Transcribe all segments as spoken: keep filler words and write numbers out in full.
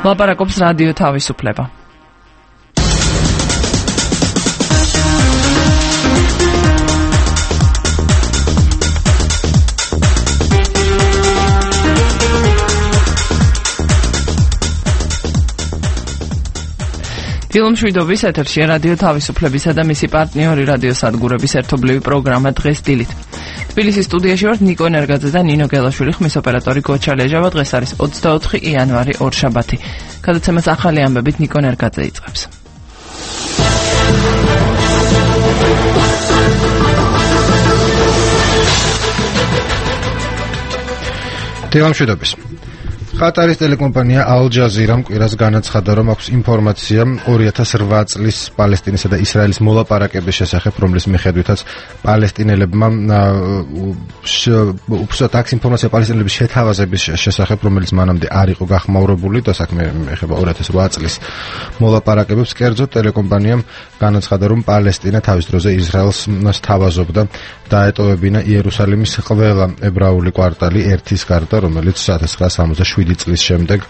ლაპარაკობს რადიო თავისუფლება. დილომშვიდობის ეთერში რადიო თავისუფლებისა და მისი პარტნიორი რადიო სადგურების ერთობლივი პროგრამა დღეს დილით. თბილისის სტუდიაში ვართ ნიკო ენერგაძე და ნინო გელაშვილი, ხმის ოპერატორი გოჩა ლეჟავა. დღეს არის ოცდაოთხი იანვარი, ორშაბათი. გადაცემას ახალი ამბებით ნიკო ენერგაძე იწყებს. დილომშვიდობის. ყატარის ტელეკომპანია ალ-ჯაზირამ კვირას განაცხადა, რომ აქვს ინფორმაცია ორი ათას რვა წლის პალესტინისა და ისრაელის მოლაპარაკების შესახებ, რომლის მიხედვითაც პალესტინელებმა უბრალოდ აქვს ინფორმაცია პალესტინელების შეთავაზების შესახებ, რომელიც მანამდე არ იყო გახმაურებული და საქმე ეხება ორი ათას რვა წლის მოლაპარაკებებს. კერძოდ ტელეკომპანიამ განაცხადა, რომ პალესტინა თავის დროზე ისრაელს სთავაზობდა დაეტოვებინა იერუსალიმის ყველა ებრაული კვარტალი ერთის გარდა, რომელიც ათას ცხრაასა სამოცდაშვიდი წლის შემდეგ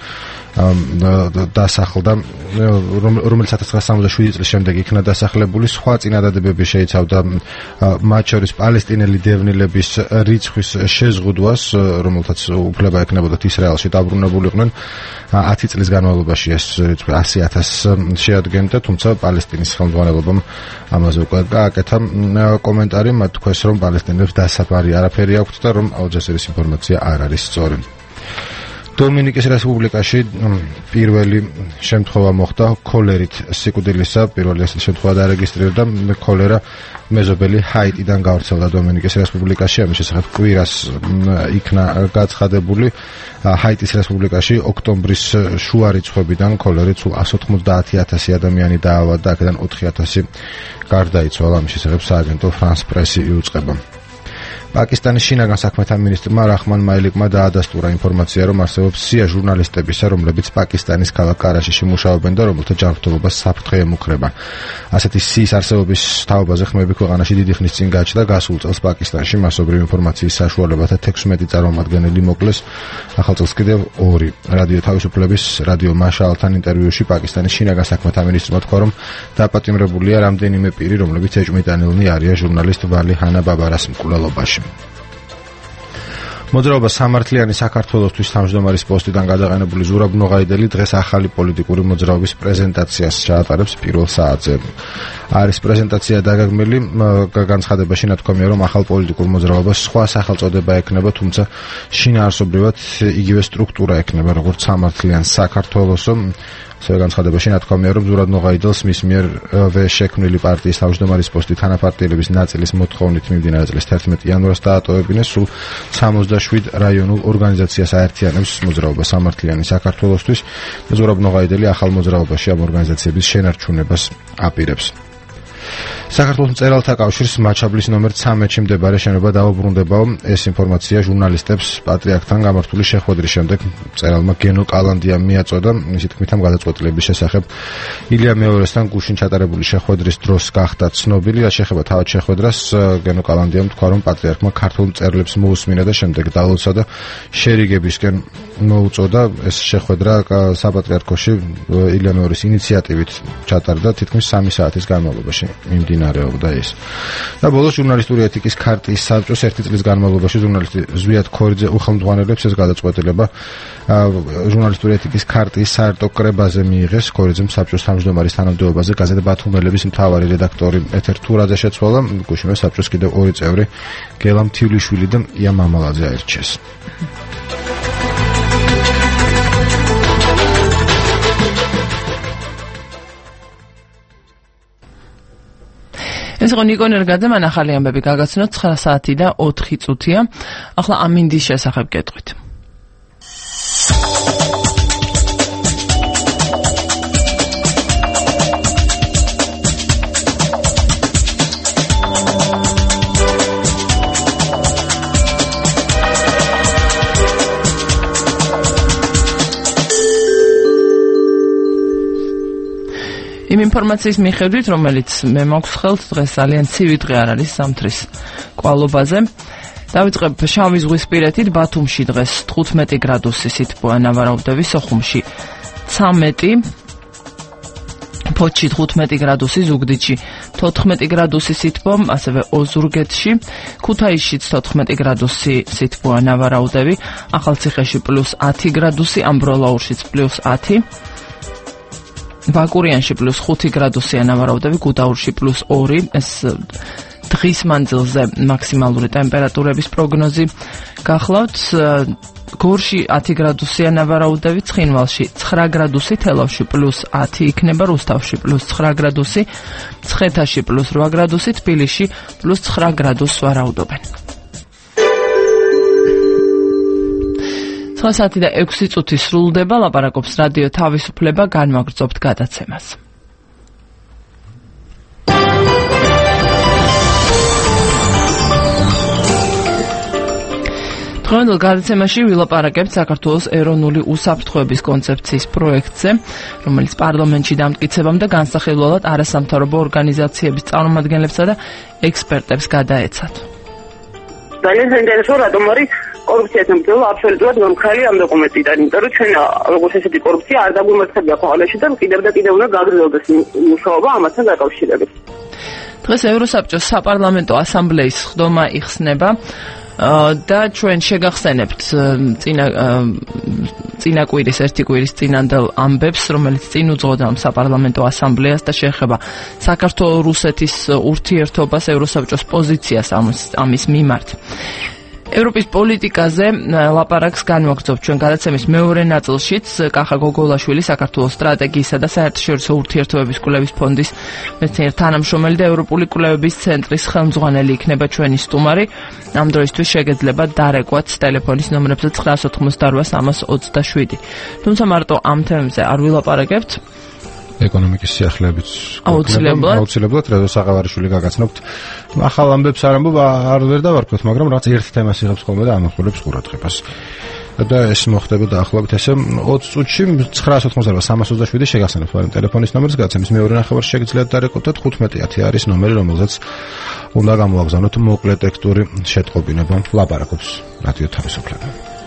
დასახლდა, რომელიც ათას ცხრაასა სამოცდაშვიდი წლის შემდეგ იქნა დასახლებული. სხვა წინადადებები შეიცავდა მათ შორის პალესტინელი დევნილების რიცხვის შეზღუდვას, რომელთაც უფლება ექნებოდათ ისრაელში დაბრუნებულიყვნენ. ათი წლის განმავლობაში ეს რიცხვი ასი ათასს შეადგენდა, თუმცა პალესტინის ხელმძღვანელობამ ამაზე უკვე გააკეთა კომენტარი. მათ თქვეს, რომ პალესტინელებს დასაფარი არაფერი აქვთ და რომ ალ-ჯაზირის ინფორმაცია არ არის სწორი. დომინიკის რესპუბლიკაში პირველი შემთხვევა მოხდა ქოლერით სიკვდილისა. პირველი ეს შემთხვევა დარეგისტრირდა. ქოლერა მეზობელი ჰაიტიდან გავრცელდა დომინიკის რესპუბლიკაში. ამის შესახებ კვირას იქნა გაცხადებული. ჰაიტის რესპუბლიკაში ოქტომბრის შუა რიცხვებიდან ქოლერით სულ εκατს ოთხმოცდაათი ათასი ადამიანი დაავადდა, აქედან ოთხი ათასი გარდაიცვალა. ამის შესახებ სააგენტო ფრანს პრესი იუწყება. პაკისტანის შინაგან საქმეთა მინისტრმა რაჰმან მაილიკმა დაადასტურა ინფორმაცია, რომ არსებობს სია ჟურნალისტებისა, რომლებიც პაკისტანის ქალაქ კარაშიში მუშაობენ და რომელთა ჯანმრთელობა საფრთხე ემუქრება. ასეთი სიის არსებობის თაობაზე ხმები ქვეყანაში დიდი ხნის წინ გაჩნდა. გასულ წელს პაკისტანში მასობრივ ინფორმაციის საშუალებათა თექვსმეტი წარმომადგენელი მოკლეს. ახალ წელს კიდევ ორი. რადიო თავისუფლების რადიო მაშალთან ინტერვიუში პაკისტანის შინაგან საქმეთა მინისტრმა თქვა, რომ დაპატიმრებულია რამდენიმე პირი, რომლებიც ეჭვმიტანილნი არიან ჟურნალისტ ვალი ჰანა ბაბარას მკვლელობაში. მოძრაობა სამართლიანი საქართველოსთვის თავმჯდომარის პოსტიდან გადაყენებული ზურაბ ნოღაიდელი დღეს ახალი პოლიტიკური მოძრაობის პრეზენტაციას ჩაატარებს პირველ საათზე. არის პრეზენტაცია დაგეგმილი, განცხადებაში ნათქვამია, რომ ახალ პოლიტიკურ მოძრაობას სხვა სახელწოდება ექნება, თუმცა შინაარსობრივად იგივე სტრუქტურა ექნება, როგორც სამართლიან საქართველოსო. ასევე განცხადებაში ნათქვამია, რომ ზურაბ ნოღაიდელს მის მიერ შექმნილი პარტიის თავმჯდომარის პოსტი თანაპარტიელების ნაწილის მოთხოვნით მიმდინარე წლის თერთმეტი იანვარს დაატოვებინეს. სულ სამოცდაშვიდ რაიონულ ორგანიზაციას აერთიანებს მოძრაობა სამართლიანი საქართველოსთვის და ზურაბ ნოღაიდელი ახალ მოძრაობაში ამ ორგანიზაციების შენარჩუნებას აპირებს. საქართველოს მწერალთა კავშირს მაჩაბლის ნომერ ცამეტში მდებარე შენობა დაუბრუნდებაო. ეს ინფორმაცია ჟურნალისტებს პატრიარქთან გამართული შეხვედრის შემდეგ მწერალმა გენო კალანდიამ მიაწოდა. მისი თქმით, ამ გადაწყვეტილების შესახებ ილია მეორესთან გუშინ ჩატარებული შეხვედრის დროს გახდა ცნობილი. რაც შეეხება თავად შეხვედრას, გენო კალანდიამ თქვა, რომ პატრიარქმა ქართულ მწერლებს მოусმინა და შემდეგ დაალოცა და შერიგებისკენ მოუწოდა. ეს შეხვედრა საპატრიარქოში ილია მეორის ინიციატივით ჩატარდა, თითქმის სამი საათის განმავლობაში მიმდინარეობდა ის. და ბოლოს ჟურნალისტური ეთიკის ქარტიის საბჭოს ერთი წლის განმავლობაში ჟურნალისტი ზვიად ქორიძე უხელმძღვანელებს ეს გადაწყვეტილება ჟურნალისტური ეთიკის ქარტიის საერთო კრებაზე მიიღეს. ქორიძემ საბჭოს თავმჯდომარის თანამდებობაზე გაზეთ ბათუმელების მთავარი რედაქტორი ეთერ თურაძე შეცვალა. გუშინვე საბჭოს კიდევ ორი წევრი გელა მთივლიშვილი და ია მამალაძე აირჩიეს. ეს იყო ნიკო ენერგაძე, მან ახალი ამბები გაგაცნო ცხრა საათი და ოთხი წუთია. ახლა ამინდის შესახებ გეტყვით. იმ ინფორმაციის მიხედვით, რომელიც მე მაქვს ხელთ, დღეს ძალიან ცივი დღე არ არის ზამთრის კვალობაზე. დავიწყებ შავი ზღვის პირეთით, ბათუმში დღეს თხუთმეტი გრადუსი სითბოა, ნავარაუდევი სოხუმში ცამეტი, ფოთში თხუთმეტი გრადუსი, ზუგდიდში თოთხმეტი გრადუსი სითბო, ასევე ოზურგეთში, ქუთაისშიც თოთხმეტი გრადუსი სითბოა ნავარაუდები, ახალციხეში პლუს ათი გრადუსი, ამბროლაურშიც პლუს ათი, ვაკურიანში პლუს ხუთი გრადუსია ნავარაუდები, გუდაურში პლუს ორი, ეს დღის მანძილზე მაქსიმალური ტემპერატურების პროგნოზი გახლავთ. გორში ათი გრადუსია ნავარაუდები, ცხინვალში ცხრა გრადუსი, თელავში პლუს ათი იქნება, რუსთავში პლუს ცხრა გრადუსი, მცხეთაში პლუს რვა გრადუსი, თბილისში პლუს ცხრა გრადუსს ვარაუდობენ. ცხრა საათი და ექვსი წუთი სრულდება, ლაპარაკობს რადიო თავისუფლება, განვაგრძობთ გადაცემას. დღევანდელ გადაცემაში ვილაპარაკებთ საქართველოს ეროვნული უსაფრთხოების კონცეფციის პროექტზე, რომელიც პარლამენტში დამტკიცებამ და განსახილველად არასამთავრობო ორგანიზაციების წარმომადგენლებსა და ექსპერტებს გადაეცათ. ძალიან საინტერესო რატომ არის კორუფციასთან ბრძოლა აბსოლუტურად გამქრალი ამ დოკუმენტიდან, იმიტომ რომ ჩვენ როგორც ესეთი კორუფცია არ დაგვიმართებია ყოველაში და კიდევ და კიდევ უნდა გაგრძელდეს მუშაობა ამასთან დაკავშირებით. დღეს ევროსაბჭოს საპარლამენტო ასამბლეის სხდომა იხსნება და ჩვენ შეგახსენებთ წინა წინა კვირის ერთი კვირის წინანდელ ამბებს, რომელიც წინ უძღოდა ამ საპარლამენტო ასამბლეას და შეეხება საქართველოს-რუსეთის ურთიერთობას, ევროსაბჭოს პოზიციას ამის მიმართ. ევროპის პოლიტიკაზე ლაპარაკს განვაგრძობთ ჩვენ გადაცემის მეორე ნაწილშიც. კახა გოგოლაშვილი, საქართველოს სტრატეგიისა და საერთაშორისო ურთიერთობების კვლევის ფონდის მეცნიერ თანამშრომელი და ევროპული კვლევების ცენტრის ხელმძღვანელი იქნება ჩვენი სტუმარი. ამ დროისთვის შეგეძლებათ დარეკვათ ტელეფონის ნომრებზე ცხრაას ოთხმოცდარვა სამას ოცდაშვიდი. თუმცა მარტო ამ თემებზე არ ვილაპარაკებთ. ეკონომიკის სიახლეებით აუცილებლად აუცილებლად რეზო საყავარიშვილი გაგაცნობთ. ახალ ამბებს არ ამბობ, არ ვერ დავარქვათ, მაგრამ რაც ერთ თემას იღებს ხოლმე და ამახვილებს ყურადღებას. და ეს მოხდება დაახლოებით ესე ოცი წუთში ცხრაას ოთხმოცდარვა სამას ოცდაშვიდი შეგახსენებთ ვარ ტელეფონის ნომერს, გადაცემის მეორე ნახევარში შეგიძლიათ დარეკოთ და თხუთმეტი ათი არის ნომერი, რომელზეც უნდა გამოაგზავნოთ მოკლე ტექსტური შეტყობინება. ლაპარაკობს რადიო თავისუფლება.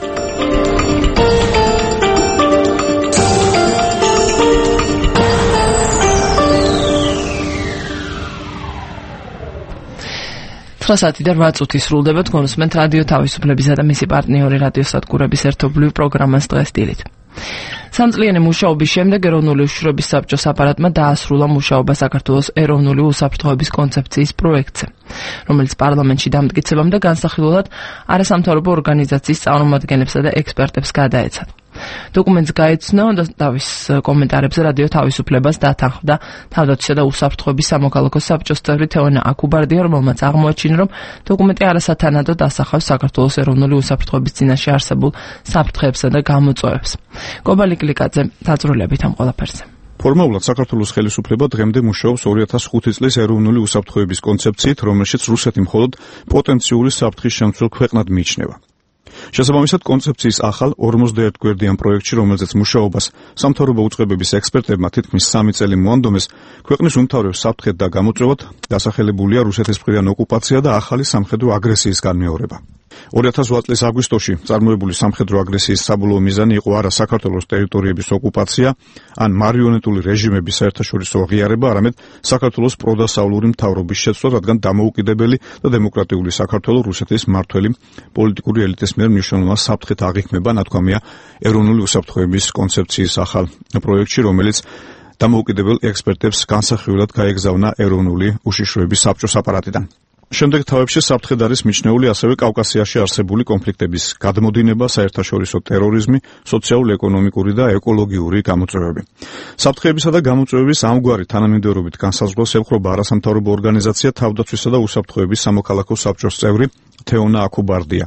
ცხრა საათი და რვა წუთი სრულდება, თქვენ უსმენთ რადიო თავისუფლებისა და მისი პარტნიორი რადიო სადგურების ერთობლივ პროგრამას დღეს დილით. სამწლიანი მუშაობის შემდეგ ეროვნული უშიშროების საბჭოს აპარატმა დაასრულა მუშაობა საქართველოს ეროვნული უსაფრთხოების კონცეფციის პროექტზე, რომელიც პარლამენტში დამტკიცებამ და განსახილველად არასამთავრობო ორგანიზაციის წარმომადგენლებსა და ექსპერტებს გადაეცათ. დოკუმენტს გაეცნო და თავის კომენტარებზე რადიო თავისუფლებას დათანხმდა თავდაცვისა და უსაფრთხოების სამოქალაქო საბჭოს წევრი თეონა აკუბარდია, რომელმაც აღმოაჩინა, რომ დოკუმენტი არასათანადოდ ასახავს საქართველოს ეროვნული უსაფრთხოების წინაშე არსებულ საფრთხეებსა და გამოწვევებს. კობალი კლიკაძე დაწვრილებით ამ ყველაფერზე. ფორმალურად საქართველოს ხელისუფლება დღემდე მუშაობს ორი ათას ხუთი წლის ეროვნული უსაფრთხოების კონცეფციით, რომელშიც რუსეთი მხოლოდ პოტენციური საფრთხის შემცველ ქვეყნად მიიჩნევა. შესაბამისად, კონცეფციის ახალ ორმოცდაერთ გვერდიან პროექტში, რომელზეც მუშაობას სამთავრობო უწყებების ექსპერტებმა თითქმის სამი წელი მოანდომეს, ქვეყნის უმთავრეს საფრთხედ და გამოწვევად დასახელებულია რუსეთის მხრიდან ოკუპაცია და ახალი სამხედრო აგრესიის განმეორება. ორი ათას ოთხ წლის აგვისტოში წარმოებული სამხედრო აგრესიის საბოლოო მიზანი იყო არა საქართველოს ტერიტორიების ოკუპაცია ან მარიონეტული რეჟიმების საერთაშორისო აღიარება, არამედ საქართველოს პროდასავლური მთავრობის შეცვლა, რადგან დამოუკიდებელი და დემოკრატიული საქართველოს რუსეთის მმართველი პოლიტიკური ელიტის მიერ მნიშვნელოვან საფრთხეთ აღიქმება, ნათქვამია ეროვნული უსაფრთხოების კონცეფციის ახალ პროექტში, რომელიც დამოუკიდებელ ექსპერტებს განსახილველად გაეგზავნა ეროვნული უშიშროების საბჭოს აპარატიდან. შემდეგ თავებში საფრთხედ არის მიჩნეული ასევე კავკასიაში არსებული კონფლიქტების გადმოდინება, საერთაშორისო ტერორიზმი, სოციალურ-ეკონომიკური და ეკოლოგიური გამოწვევები. საფრთხეებისა და გამოწვევების ამგვარი თანამიმდევრობით განსაზღვრას ეხება არასამთავრობო ორგანიზაცია თავდაცვისა და უსაფრთხოების სამოქალაქო საბჭოს წევრი თეონა აკუბარდია.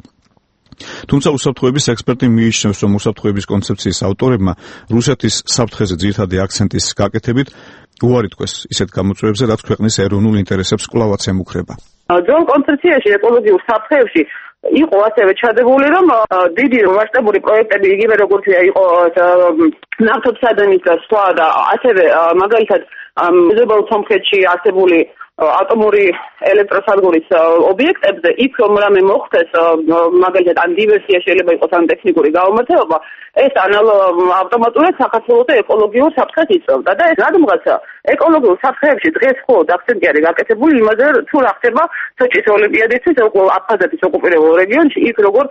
თუმცა უსაფრთხოების ექსპერტი მიიჩნევს, რომ უსაფრთხოების კონცეფციის ავტორებმა რუსეთის საფრთხეზე ძირითადი აქცენტის გაკეთებით უარი თქვეს ისეთ გამოწვევებზე, რაც ქვეყნის ეროვნულ ინტერესებს კვლავაც ემუქრება. ძველ კონცეფციაში ეკოლოგიურ საფრთხეებში იყო ასევე ჩადებული, რომ დიდი მასშტაბური პროექტები, იგივე როგორც იყო ნავთობსადენის და სხვა და ასევე მაგალითად მეზობელ სომხეთში არსებული ატომური ელექტროსადგურის ობიექტებზე, იქ რომ რამე მოხდეს, მაგალითად ან დივერსია შეიძლება იყოს ან ტექნიკური გაუმართლება, ეს ავტომატურად საქართველოს ეკოლოგიურ საფრთხეს იწვევდა და ეს რადგანაც ეკოლოგიურ საფრთხეებში დღეს მხოლოდ აქცენტი არის გაკეთებული იმაზე, თუ რა ხდება სოჭის ოლიმპიადისთვის აფხაზეთის ოკუპირებულ რეგიონში, იქ როგორ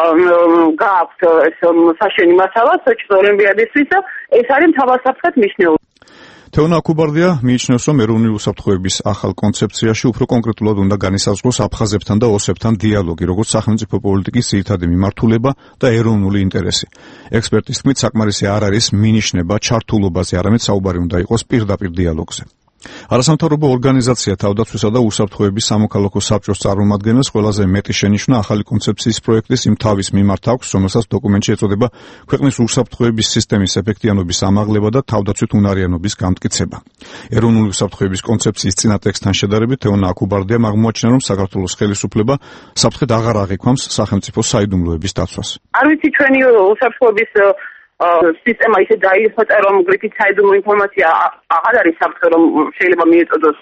გააქვთ ეს საშენი მასალა სოჭის ოლიმპიადისთვის და ეს არის მთავარ საფრთხეთ მიჩნეული. თეონა აკუბარდია მიიჩნევს, რომ ეროვნული უსაფრთხოების ახალ კონცეფციაში უფრო კონკრეტულად უნდა განისაზღვროს აფხაზებთან და ოსებთან დიალოგი, როგორც სახელმწიფო პოლიტიკის ძირითადი მიმართულება და ეროვნული ინტერესი. ექსპერტის თქმით, საკმარისი არ არის მინიშნება ჩართულობაზე, არამედ საუბარი უნდა იყოს პირდაპირ დიალოგზე. არასამთავრობო ორგანიზაცია თავდაცვისა და უსაფრთხოების სამოქალაქო საბჭოს წარმომადგენელს ყველაზე მეტი შენიშვნა ახალი კონცეფციის პროექტის იმ თავის მიმართ აქვს, რომელსაც დოკუმენტში ეწოდება ქვეყნის უსაფრთხოების სისტემის ეფექტიანობის ამაღლება და თავდაცვით უნარიანობის გამტკიცება. ეროვნული უსაფრთხოების კონცეფციის წინა ტექსტთან შედარებით თეონა აკუბარდიამ აღმოაჩინა, რომ საქართველოს ხელისუფლება საფრთხედ აღარ აღიქვამს სახელმწიფო საიდუმლოების დაცვას. არ ვიცი ჩვენი უსაფრთხოების სისტემა ისე დაიხოცა, რომ გრიფით საიდუმლო ინფორმაცია აღარ არის საფრთხე, რომ შეიძლება მიეწოდოს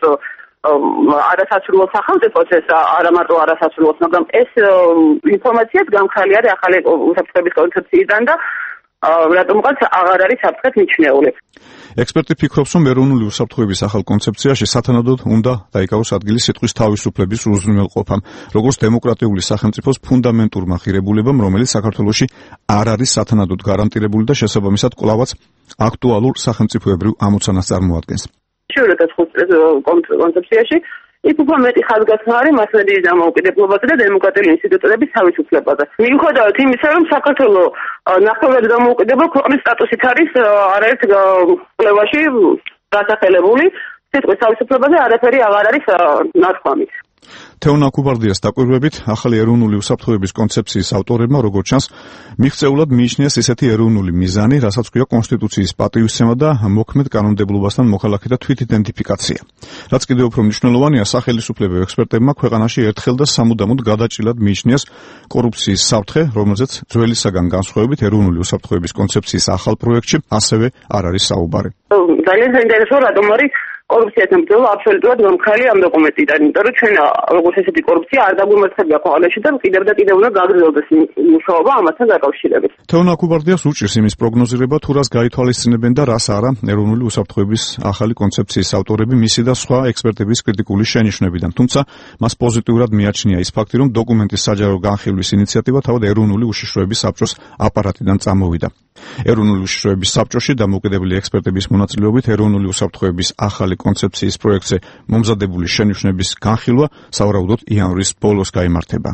არასასრულო სახელმწიფოს, ეს არა მარტო არასასრულოს, მაგრამ ეს ინფორმაციაც გამქრალი არის ახალი უსაფრთხოების კონცეფციიდან და რატომღაც აღარ არის საფრთხეთ მიჩნეული. ექსპერტი ფიქრობს, რომ ეროვნული უსაფრთხოების ახალ კონცეფციაში სათანადოდ უნდა დაიკავოს ადგილი სიტყვის თავისუფლების უზრუნველყოფამ, როგორც დემოკრატიული სახელმწიფოს ფუნდამენტურმა ღირებულებამ, რომელიც საქართველოში არ არის სათანადოდ გარანტირებული და შესაბამისად კვლავაც აქტუალურ სახელმწიფოებრივ ამოცანას წარმოადგენს. შევიდეთ ხუთ კონცეფციაში იქ უფრო მეტი ხაზგასმა არის მასმედიის დამოუკიდებლობაზე და დემოკრატიული ინსტიტუტების თავისუფლებაზე. მიუხედავად იმისა, რომ საქართველოს ნახევრად დამოუკიდებელ ქვეყნის სტატუსით არის არაერთ კვლევაში დასახელებული, სიტყვის თავისუფლებაზე არაფერი აღარ არის ნათქვამი. თეონა აკუბარდიას დაკვირვებით, ახალი ეროვნული უსაფრთხოების კონცეფციის ავტორებმა, როგორც ჩანს, მიღწეულად მიიჩნიეს ესეთი ეროვნული მიზანი, რასაც ქვია კონსტიტუციის პატივისცემა და მოქმედ კანონმდებლობასთან მოხალხეთა თვითიდენტიფიკაცია. რაც კიდევ უფრო მნიშვნელოვანია, სახელისუფლებრივ ექსპერტებმა ქვეყანაში ერთხელ და სამუდამოდ გადაჭრილად მიიჩნიეს კორუფციის საფრთხე, რომელზეც ძველისაგან განსხვავებით ეროვნული უსაფრთხოების კონცეფციის ახალ პროექტში ასევე არ არის საუბარი. ძალიან საინტერესო რატომ არის კორუფციასთან ბრძოლა აბსოლუტურად გამქრალი ამ დოკუმენტიდან, იმიტომ რომ ჩვენ როგორც ესეთი კორუფცია არ დაგვიმართებია ქვეყანაში და კიდევ და კიდევ უნდა გაგრძელდეს მუშაობა ამასთან დაკავშირებით. თეონა აკუბარდიას უჭირს იმის პროგნოზირება, თუ რას გაითვალისწინებენ და რას არა ეროვნული უსაფრთხოების ახალი კონცეფციის ავტორები მისი და სხვა ექსპერტების კრიტიკული შენიშვნებიდან. თუმცა მას პოზიტიურად მიაჩნია ის ფაქტი, რომ დოკუმენტის საჯარო განხილვის ინიციატივა თავად ეროვნული უშიშროების საბჭოს აპარატიდან წამოვიდა. ეროვნული უშიშროების საბჭოში დამოუკიდებელი ექსპერტების მონაწილეობით ეროვნული უსაფრთხოების ახალი კონცეფციის პროექტზე მომზადებული შენიშვნების განხილვა სავარაუდოდ იანვრის ბოლოს გაიმართება.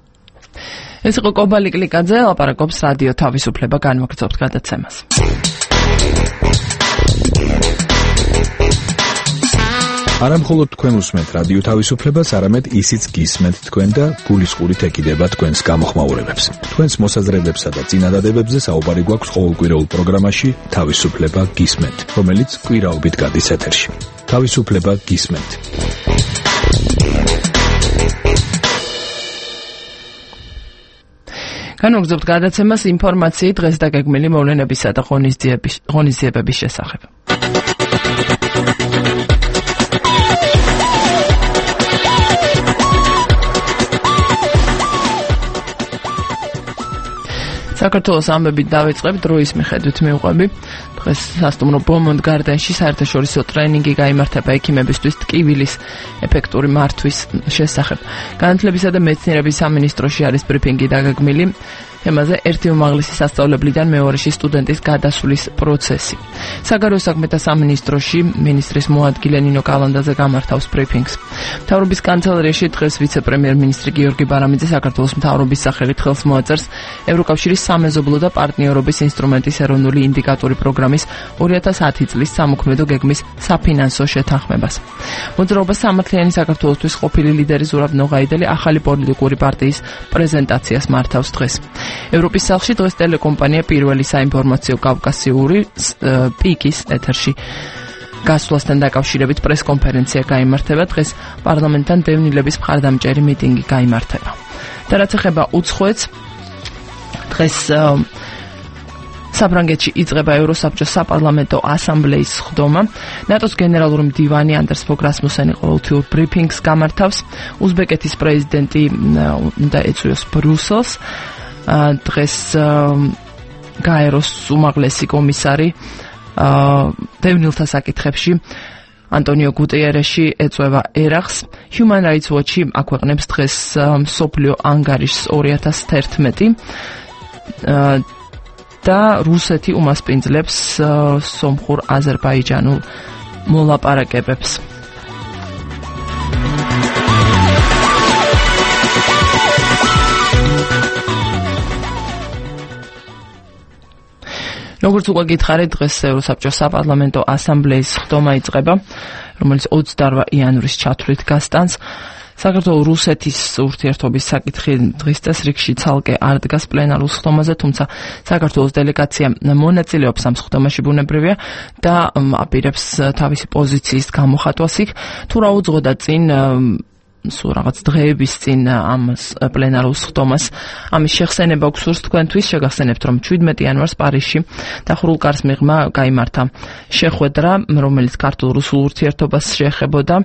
ეს იყო კობალი კლიკაძე, ლაპარაკობს რადიო თავისუფლება, განვაგრძობთ გადაცემას. არა მხოლოდ თქვენ უსმენთ რადიო თავისუფლებას, არამედ ისიც გისმენთ თქვენ და გულისყურით ეკიდება თქვენს გამოხმაურებებს. თქვენს მოსაზრებებსა და წინადადებებზე საუბარი გვაქვს ყოველკვირეულ პროგრამაში თავისუფლება გისმენთ, რომელიც კვირაობით გადის ეთერში. თავისუფლება გისმენთ. განვაგრძობთ გადაცემას ინფორმაციით დღეს დაგეგმილი მოვლენებისა და ღონისძიებების შესახებ. საქართველოს ამბებით დავიწყებ, დროის მიხედვით მივყვები. დღეს სასტუმრო ბომონდ გარდენში საერთაშორისო ტრენინგი გაიმართება ექიმებისთვის ტკივილის ეფექტური მართვის შესახებ. განათლებისა და მეცნიერების სამინისტროში არის ბრიფინგი დაგეგმილი. თემაზე ერთი უმაღლესი სასწავლებლიდან მეორეში სტუდენტის გადასვლის პროცესი. საგარეო საქმეთა სამინისტროში მინისტრის მოადგილე ნინო კალანდაძე გამართავს ბრიფინგს. მთავრობის კანცელარიაში დღეს ვიცე-პრემიერ-მინისტრი გიორგი ბარამიძე საქართველოს მთავრობის სახელით ხელს მოაწერს ევროკავშირის სამეზობლო და პარტნიორობის ინსტრუმენტის ეროვნული ინდიკატორი პროგრამის ორი ათას ათი წლის სამოქმედო გეგმის საფინანსო შეთანხმებას. მოძრაობას სამართლიანი საქართველოსთვის ყოფილი ლიდერი ზურაბ ნოღაიდელი ახალი პოლიტიკური პარტიის პრეზენტაციას მართავს დღეს. ევროპის სახლში დღეს ტელეკომპანია პირველი საინფორმაციო კავკასიური პიკის ეთერში გასვლასთან დაკავშირებით პრესკონფერენცია გაიმართება. დღეს პარლამენტთან დევნილების მხარდამჭერი მიტინგი გაიმართება. და რაც ეხება უცხოეთს, დღეს საფრანგეთში იწყება ევროსაბჭოს საპარლამენტო ასამბლეის სხდომა. ნატოს გენერალური მდივანი ანდერს ფოგ რასმუსენი ყოველთვიურ ბრიფინგს გამართავს. უზბეკეთის პრეზიდენტი უნდა ეწვიოს ბრიუსელს. დღეს გაეროს უმაღლესი კომისარი დევნილთა საკითხებში ანტონიო გუტიერეში ეწვევა ერახს. Human Rights Watch აქვეყნებს დღეს მსოფლიო ანგარიშს ორი ათას თერთმეტი და რუსეთი უმასპინძლებს სომხურ აზერბაიჯანულ მოლაპარაკებებს. როგორც უკვე გითხარით, დღეს ევროსაბჭოს საპარლამენტო ასამბლეის სხდომა იწყება, რომელიც ოცდაორი იანვრის ჩათვლით გასტანს. საქართველოს რუსეთის ურთიერთობის საკითხი დღის წესრიგში ცალკე არ დგას პლენარულ სხდომაზე, თუმცა საქართველოს დელეგაცია მონაწილეობს ამ სხდომაში ბუნებრივია და აპირებს თავისი პოზიციის გამოხატვას იქ. თუ რა უძღოდა წინ სულ რაღაც დღეების წინ ამ პლენარულ სხდომას ამის შეხსენება გვსურს თქვენთვის. შეგახსენებთ, რომ შვიდმეტი იანვარს პარიზში დახურულ კარს მიღმა გაიმართა შეხვედრა, რომელიც ქართულ-რუსულ ურთიერთობას შეეხებოდა.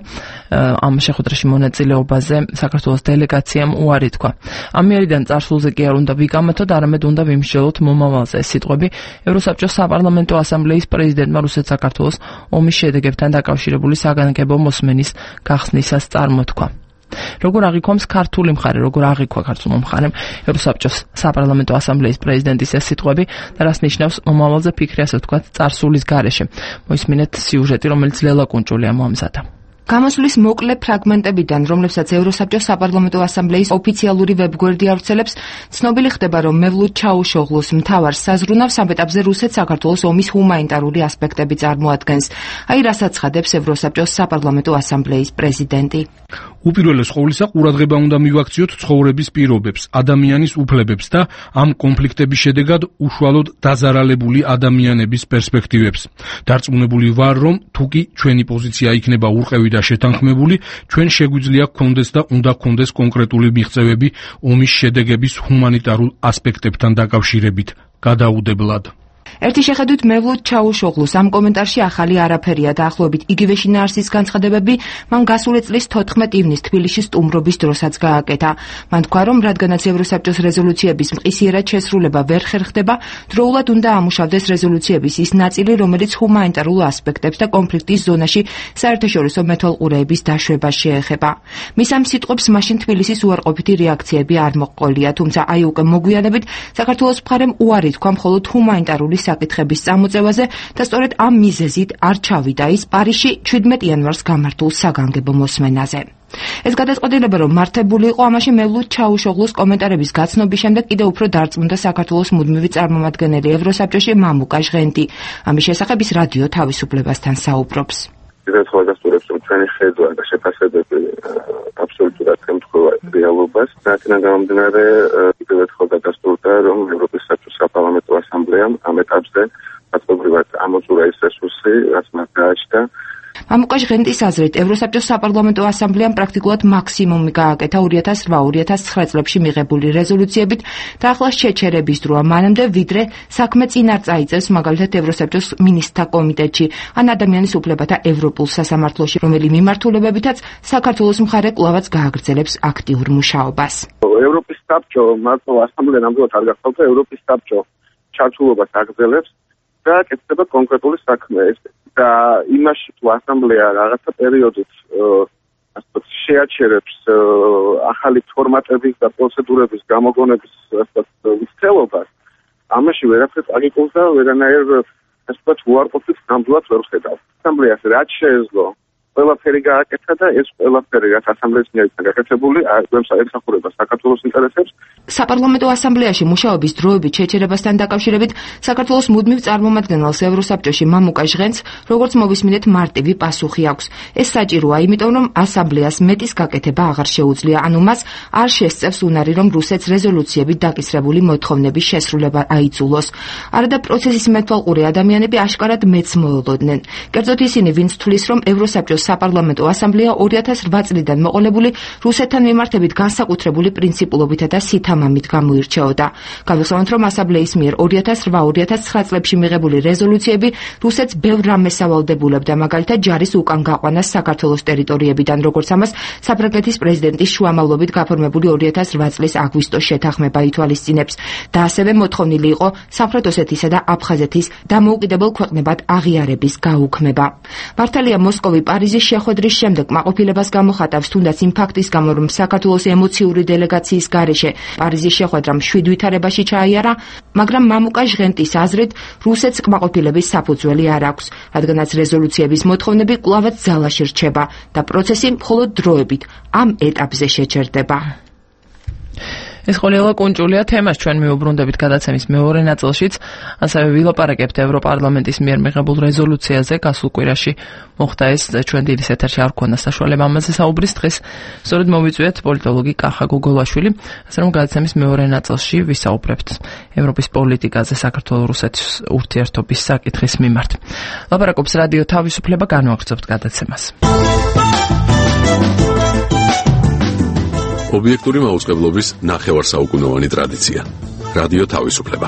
ამ შეხვედრაში მონაწილეობაზე საქართველოს დელეგაციამ უარი თქვა. ამ მიერიდან წარსულზე კი არ უნდა ვიგამათოთ, არამედ უნდა ვიმსჯელოთ მომავალზე. ეს სიტყვები ევროსაბჭოს საპარლამენტო ასამბლეის პრეზიდენტმა რუსეთ-საქართველოს ომის შედეგებთან დაკავშირებული საგანგებო მოსმენის გახსნისას წარმოთქვა. როგორ აღიქვამს ქართული მხარე, როგორ აღიქვა ქართულმა მხარემ ევროსაბჭოს საპარლამენტო ასამბლეის პრეზიდენტის ეს სიტყვები და რას ნიშნავს მომავალზე ფიქრი, ასე ვთქვათ, წარსულის გარეშე. მოისმინეთ სიუჟეტი, რომელიც ლელა კუნჭულია მოამზადა. გამოსვლის მოკლე ფრაგმენტებიდან, რომლებსაც ევროსაბჭოს საპარლამენტო ასამბლეის ოფიციალური ვებგვერდი ავრცელებს, ცნობილი ხდება, რომ მევლუდ ჩაუშოღლუს მთავარ საზრუნავს ამ ეტაპზე რუსეთ-საქართველოს ომის ჰუმანიტარული ასპექტები წარმოადგენს. აი რას აცხადებს ევროსაბჭოს საპარლამენტო ასამბლეის პრეზიდენტი. უპირველეს ყოვლისა ყურადღება უნდა მივაქციოთ ცხოვრების პირობებს, ადამიანის უფლებებს და ამ კონფლიქტების შედეგად უშუალოდ დაზარალებული ადამიანების პერსპექტივებს. დარწმუნებული ვარ, რომ თუკი ჩვენი პოზიცია იქნება ურყევი და შეთანხმებული, ჩვენ შეგვიძლია გქონდეს და უნდა გქონდეს კონკრეტული მიღწევები ომის შედეგების ჰუმანიტარულ ასპექტებთან დაკავშირებით გადაუდებლად. ერთი შეხედვით მევლუდ ჩაუშოღლუს ამ კომენტარში ახალი არაფერია და ახლობით იგივე შინაარსის განცხადებები მან გასული წლის თოთხმეტ ივნის თბილისში სტუმრობის დროსაც გააკეთა. მან თქვა, რომ რადგანაც ევროსაბჭოს რეზოლუციების მყისიერად შესრულება ვერ ხერხდება, დროულად უნდა ამუშავდეს რეზოლუციების ის ნაწილი, რომელიც ჰუმანიტარულ ასპექტებს და კონფლიქტის ზონაში საერთაშორისო მეთვალყურეების დაშვებას შეეხება. მის ამ სიტყვებს მაშინ თბილისის უარყოფითი რეაქციები არ მოჰყოლია, თუმცა აი უკვე მოგვიანებით საქართველოს მხარემ უარი თქვა მხოლოდ ჰუმანიტარული საკითხების წამოწევაზე და სწორედ ამ მიზეზით არ ჩავიდა ის პარიზში შვიდმეტ იანვარს გამართულ საგანგებო მოსმენაზე. ეს გადაწყვეტილება, რომ მართებული იყო, ამაში მევლუდ ჩაუშოღლუს კომენტარების გაცნობის შემდეგ კიდევ უფრო დარწმუნდა საქართველოს მუდმივი წარმომადგენელი ევროსაბჭოში მამუკა ჟღენტი. ამის შესახებ ის რადიო თავისუფლებასთან საუბრობს. ერთხელ გასწორებს, რომ ჩვენი ხედვა და შეფასებები აბსოლუტურად ემთხვევა რეალობას. რადგან გამომდინარე, კიდევ ერთხელ დაგასტურდა, რომ ევროპის საბჭოს საპარლამენტო ასამბლეამ ამ ეტაპზე ფაქტობრივად ამოწურა ის რესურსი, რაც მას გააჩნდა. მამუკა ჟღენტის აზრით, ევროსაბჭოს საპარლამენტო ასამბლეამ პრაქტიკულად მაქსიმუმი გააკეთა ორი ათას რვა ორი ათას ცხრა წლებში მიღებული რეზოლუციებით და ახლა შეჩერების დროა მანამდე, ვიდრე საქმე წინ არ წაიწევს, მაგალითად ევროსაბჭოს მინისტრთა კომიტეტში ან ადამიანის უფლებათა ევროპულ სასამართლოში, რომელი მიმართულებებითაც საქართველოს მხარე კვლავაც გააგრძელებს აქტიურ მუშაობას. ევროპის საბჭო მარტო ასამბლეა ნამდვილად არ გახსოვდა, ევროპის საბჭო ჩართულობას აგრძელებს და კეთდება კონკრეტული საქმე. და იმაში თუ ასამბლეა რაღაცა პერიოდით ასე ვთქვათ შეაჩერებს ახალი ფორმატების და პროცედურების გამოგონების ასე ვთქვათ მცდელობას, ამაში ვერაფერს აგიკობს და ვერანაირ ასე ვთქვათ უარყოფით ნამდვილად ვერ ხედავს. ასამბლეას რაც შეეძლო ყველაფერი გააკეთა და ეს ყველაფერი რაც ასამბლეის მიერ იქნა გაკეთებული ემსახურება საქართველოს ინტერესებს. საპარლამენტო ასამბლეაში მუშაობის დროებით შეჩერებასთან დაკავშირებით საქართველოს მუდმივ წარმომადგენელს ევროსაბჭოში მამუკა ჟღენტს, როგორც მოვისმინეთ, მარტივი პასუხი აქვს. ეს საჭიროა, იმიტომ რომ ასამბლეას მეტის გაკეთება აღარ შეუძლია, ანუ მას არ შესწევს უნარი, რომ რუსეთს რეზოლუციებით დაკისრებული მოთხოვნების შესრულება აიძულოს. არადა პროცესის მეთვალყური ადამიანები აშკარად მეც მოელოდნენ. კერძოდ ისინი, ვინც თვლის, რომ ევროსაბჭოს საპარლამენტო ასამბლეა ორი ათას რვა წლიდან მოყოლებული რუსეთთან მიმართებით განსაკუთრებული პრინციპულობითა და სითამაშით საღამამით გამოირჩეოდა. გავიხსენოთ, რომ ასამბლეის მიერ ორი ათას რვა ორი ათას ცხრა წლებში მიღებული რეზოლუციები რუსეთს ბევრ რამეს სავალდებულებდა, მაგალითად ჯარის უკან გაყვანას საქართველოს ტერიტორიებიდან, როგორც ამას საფრანგეთის პრეზიდენტის შუამავლობით გაფორმებული ორი ათას რვა წლის აგვისტოს შეთანხმება ითვალისწინებს და ასევე მოთხოვნილი იყო სამხრეთ ოსეთისა და აფხაზეთის დამოუკიდებელ ქვეყნებად აღიარების გაუქმება. მართალია მოსკოვი პარიზის შეხვედრის შემდეგ კმაყოფილებას გამოხატავს, თუნდაც იმ ფაქტის გამო, რომ საქართველოს ემოციური დელეგაციის გარეშე პარიზის შეხვედრამ შვიდ ვითარებაში ჩაიარა, მაგრამ მამუკა ჟღენტის აზრით რუსეთს კმაყოფილების საფუძველი არ აქვს, რადგანაც რეზოლუციების მოთხოვნები კვლავაც ძალაში რჩება და პროცესი მხოლოდ დროებით ამ ეტაპზე შეჩერდება. ეს ყველა კუნჭულია თემას ჩვენ მიუბრუნდებით გადაცემის მეორე ნაწილშიც, ასევე ვილაპარაკებთ ევროპარლამენტის მიერ მიღებულ რეზოლუციაზე. გასულ კვირაში მოხდა ეს, ჩვენ დილის ეთერში არ გვქონდა საშუალება ამაზე საუბრის. დღეს სწორედ მოვიწვიეთ პოლიტოლოგი კახა გოგოლაშვილი, ასე რომ გადაცემის მეორე ნაწილში ვისაუბრებთ ევროპის პოლიტიკაზე საქართველოს-რუსეთის ურთიერთობის საკითხის მიმართ. ლაპარაკობს რადიო თავისუფლება, განვაგრძობთ გადაცემას. ობიექტური მაუწყებლობის ნახევარსაუკუნოვანი ტრადიცია. რადიო თავისუფლება.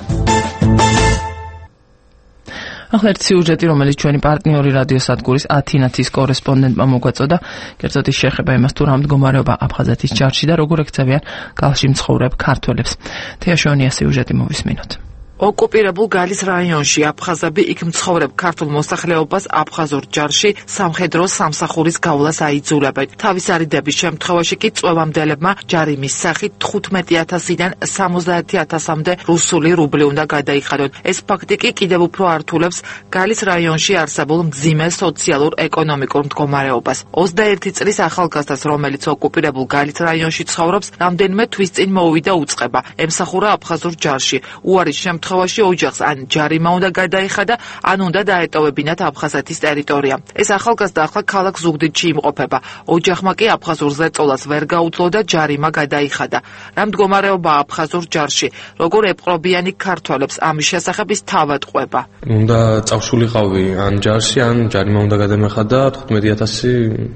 ახლა ერთი სიუჟეტი, რომელიც ჩვენი პარტნიორი რადიოსადგურის ათინათის კორესპონდენტმა მოგვაწოდა, კერძოდ ის შეეხება იმას, თუ რა მდგომარეობა აფხაზეთის ჯარში და როგორ ექცევიან გალში მცხოვრებ ქართველებს. თეაშონია სიუჟეტი მოვისმინოთ. ოკუპირებულ გალის რაიონში აფხაზები იქ მცხოვრებ ქართულ მოსახლეობას აფხაზურ ჯარში სამხედრო სამსახურის გავლას აიძულებენ. თავის არიდების შემთხვევაში კი წვევამდელებმა ჯარიმის სახით თხუთმეტი ათასიდან სამოცდაათი ათასამდე რუსული რუბლი უნდა გადაიხადონ. ეს ფაქტი კი კიდევ უფრო ართულებს გალის რაიონში არსებულ მძიმე სოციალურ-ეკონომიკურ მდგომარეობას. ოცდაერთი წლის ახალგაზრდას, რომელიც ოკუპირებულ გალის რაიონში ცხოვრობს, რამდენიმე თვის წინ მოუვიდა უწყება. ემსახურა აფხაზურ ჯარში. უარის შემთხვევაში ოჯახს ან ჯარიმა უნდა გადაიხადა, ან უნდა დაეტოვებინათ აფხაზეთის ტერიტორია. ეს ახალგაზრდა ახლა ქალაქ ზუგდიდში იმყოფება. ოჯახმა კი აფხაზურ ზეწოლას ვერ გაუძლო და ჯარიმა გადაიხადა. რა მდგომარეობა აფხაზურ ჯარში, როგორ ეპყრობიანი ქართველებს ამის შესახებ ის თავად ყვება. უნდა წავსულიყავი ან ჯარში, ან ჯარიმა უნდა გადამეხადა თხუთმეტი ათასი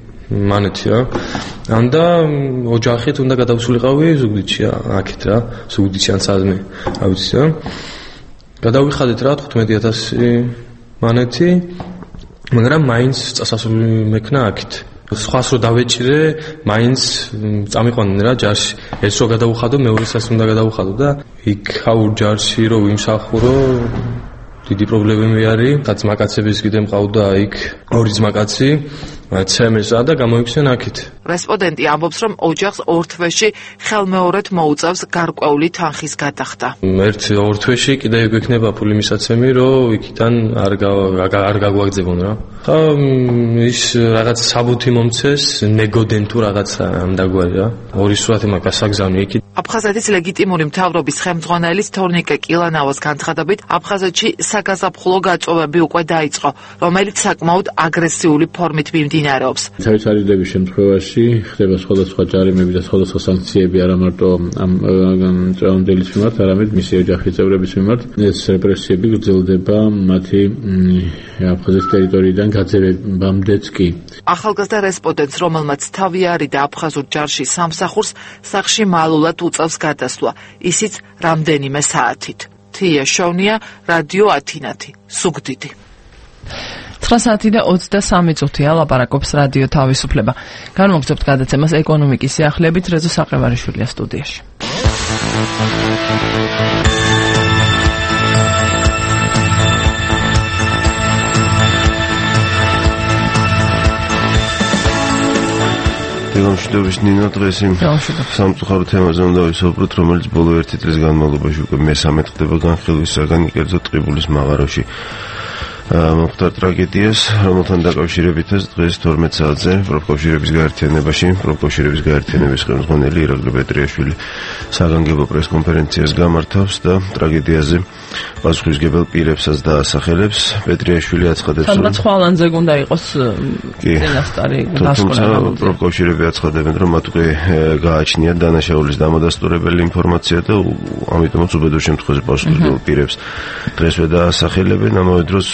მანეთი რა. ან და ოჯახით უნდა გადავსულიყავი ზუგდიდში, აქეთ რა, ზუგდიდში ან საზმე, რა ვიცი რა. გადავიხადეთ რა თხუთმეტი ათასი მანეთი, მაგრამ მაინც წასასვლელი მექნა აქეთ. სხვას რო დავეჭირე, მაინც წამიყვანენ რა ჯარში. ეს რო გადავუხადო, მეორესაც უნდა გადავუხადო და იქ აურ ჯარში რო ვიმსახურო, დიდი პრობლემები არის. და ძმაკაცების კიდე მყავდა იქ ორი ძმაკაცი, ცემესა და გამოიქცნენ აქეთ. რესპონდენტი ამბობს, რომ ოჯახს ორ თვეში ხელმეორედ მოუწევს გარკვეული თანხის გადახდა. ერთ ორ თვეში კიდე გვექნება ფული მისაცემი, რომ იქიდან არ არ გაგვაგზავნონ რა. ხა ის რაღაც საბუთი მომცეს, ნეგოდენ თუ რაღაცა ამ დაგვარი რა. ორი სურათი მაგას საგზავნი იქით. აფხაზეთის ლეგიტიმური მთავრობის ხელმძღვანელის თორნიკე კილანავას განცხადებით, აფხაზეთში საგაზაფხულო გაწვევები უკვე დაიწყო, რომელიც საკმაოდ აგრესიული ფორმით მიმდინარეობს. თავის არიდების შემთხვევაში ხდება სხვადასხვა ჯარიმები და სხვადასხვა სანქციები არა მარტო ამ წვევამდელის მიმართ, არამედ მისი ოჯახის წევრების მიმართ. ეს რეპრესიები გრძელდება მათი აფხაზეთის ტერიტორიიდან გაძევებამდეც კი. ახალგაზრდა რესპონდენტს, რომელმაც თავი არიდა აფხაზურ ჯარში სამსახურს, სახლში მალულად უწევს გადასვლა, ისიც რამდენიმე საათით. თია შოვნია, რადიო ათინათი, ზუგდიდი. ცხრა საათი და ოცდასამი წუთია, ლაპარაკობს რადიო თავისუფლება. განვაგრძობთ გადაცემას ეკონომიკის სიახლეებით, რეზო საყევარიშვილია სტუდიაში. გამშვიდობის ნინო, დღეს იმ სამწუხარო თემაზე უნდა ვისაუბროთ, რომელიც ბოლო ერთი წლის განმავლობაში უკვე მესამედ ხდება განხილვის საგანი, კერძოდ ტყიბულის მაღაროში. მომხდარ ტრაგედიას, რომელთან დაკავშირებითაც დღეს თორმეტ საათზე პროფკავშირების გაერთიანებაში, პროფკავშირების გაერთიანების ხელმძღვანელი ირაკლი პეტრიაშვილი საგანგებო პრესკონფერენციას გამართავს და ტრაგედიაზე პასუხისმგებელ პირებსაც დაასახელებს. პეტრიაშვილი აცხადებს, რომ ხვალანზე უნდა იყოს წინასწარი გასყიდვა. პროფკავშირები აცხადებენ, რომ მათ უკვე გააჩნიათ დანაშაულის დამადასტურებელი ინფორმაცია და ამიტომაც უბედურ შემთხვევაში პასუხისმგებელ პირებს დღესვე დაასახელებენ. ამავე დროს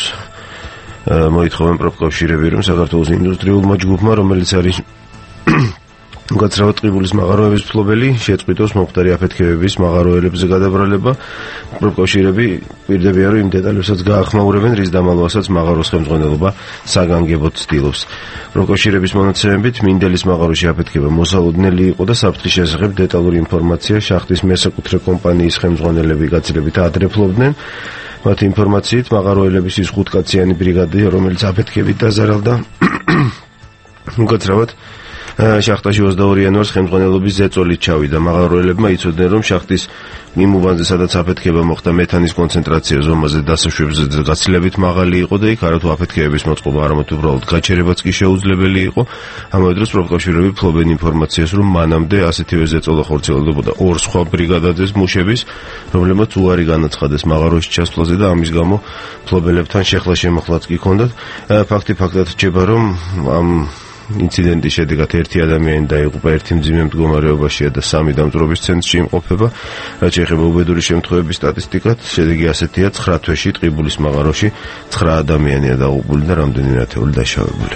მოითხოვენ პროფკავშირები, რომ საქართველოს ინდუსტრიულმა ჯგუფმა, რომელიც არის უკაცრავად ტყიბულის მაღაროების მფლობელი შეწყვიტოს მომხდარი აფეთქებების მაღაროელებზე გადაბრალება. პროფკავშირები პირდებიან, რომ იმ დეტალებსაც გაახმაურებენ, რის დამალვასაც მაღაროს ხელმძღვანელობა საგანგებოდ ცდილობს. პროფკავშირების მონაცემებით მინდელის მაღაროში აფეთქება მოსალოდნელი იყო და საფრთხის შესახებ დეტალური ინფორმაცია შახტის მესაკუთრე კომპანიის ხელმძღვანელები გაცილებით ადრე ფლობდნენ. მათი ინფორმაციით მაღაროელების ის ხუთკაციანი ბრიგადი, რომელიც აფეთქებით დაზარალდა, უკაცრავად შახტაში ოცდაორი იანვარს ხელმძღვანელობის ზეწოლით ჩავიდა. მაღაროელებმა იცოდნენ, რომ შახტის იმ უბანზე, სადაც აფეთქება მოხდა, მეთანის კონცენტრაცია ზომაზე დასაშვებზე გაცილებით მაღალი იყო და იქ არათუ აფეთქებების მოწყობა, არამედ უბრალოდ გაჩერებაც კი შეუძლებელი იყო. ამავე დროს პროფკავშირები ფლობენ ინფორმაციას, რომ მანამდე ასეთივე ზეწოლა ხორციელდებოდა ორ სხვა ბრიგადაძეს მუშების, რომლებმაც უარი განაცხადეს მაღაროში ჩასვლაზე და ამის გამო ფლობელებთან შეხლა შემოხლაც კი ჰქონდათ. ფაქტი ფაქტად რჩება, რომ ამ ინციდენტის შედეგად ერთი ადამიანი დაიღუპა, ერთი მძიმე მდგომარეობაშია და სამი დამწვრობის ცენტრში იმყოფება. რაც შეეხება უბედური შემთხვევების სტატისტიკად, შედეგი ასეთია: ცხრა თვეში ტყიბულის მაღაროში ცხრა ადამიანია დაღუპული და რამდენიმე ათეული დაშავებული.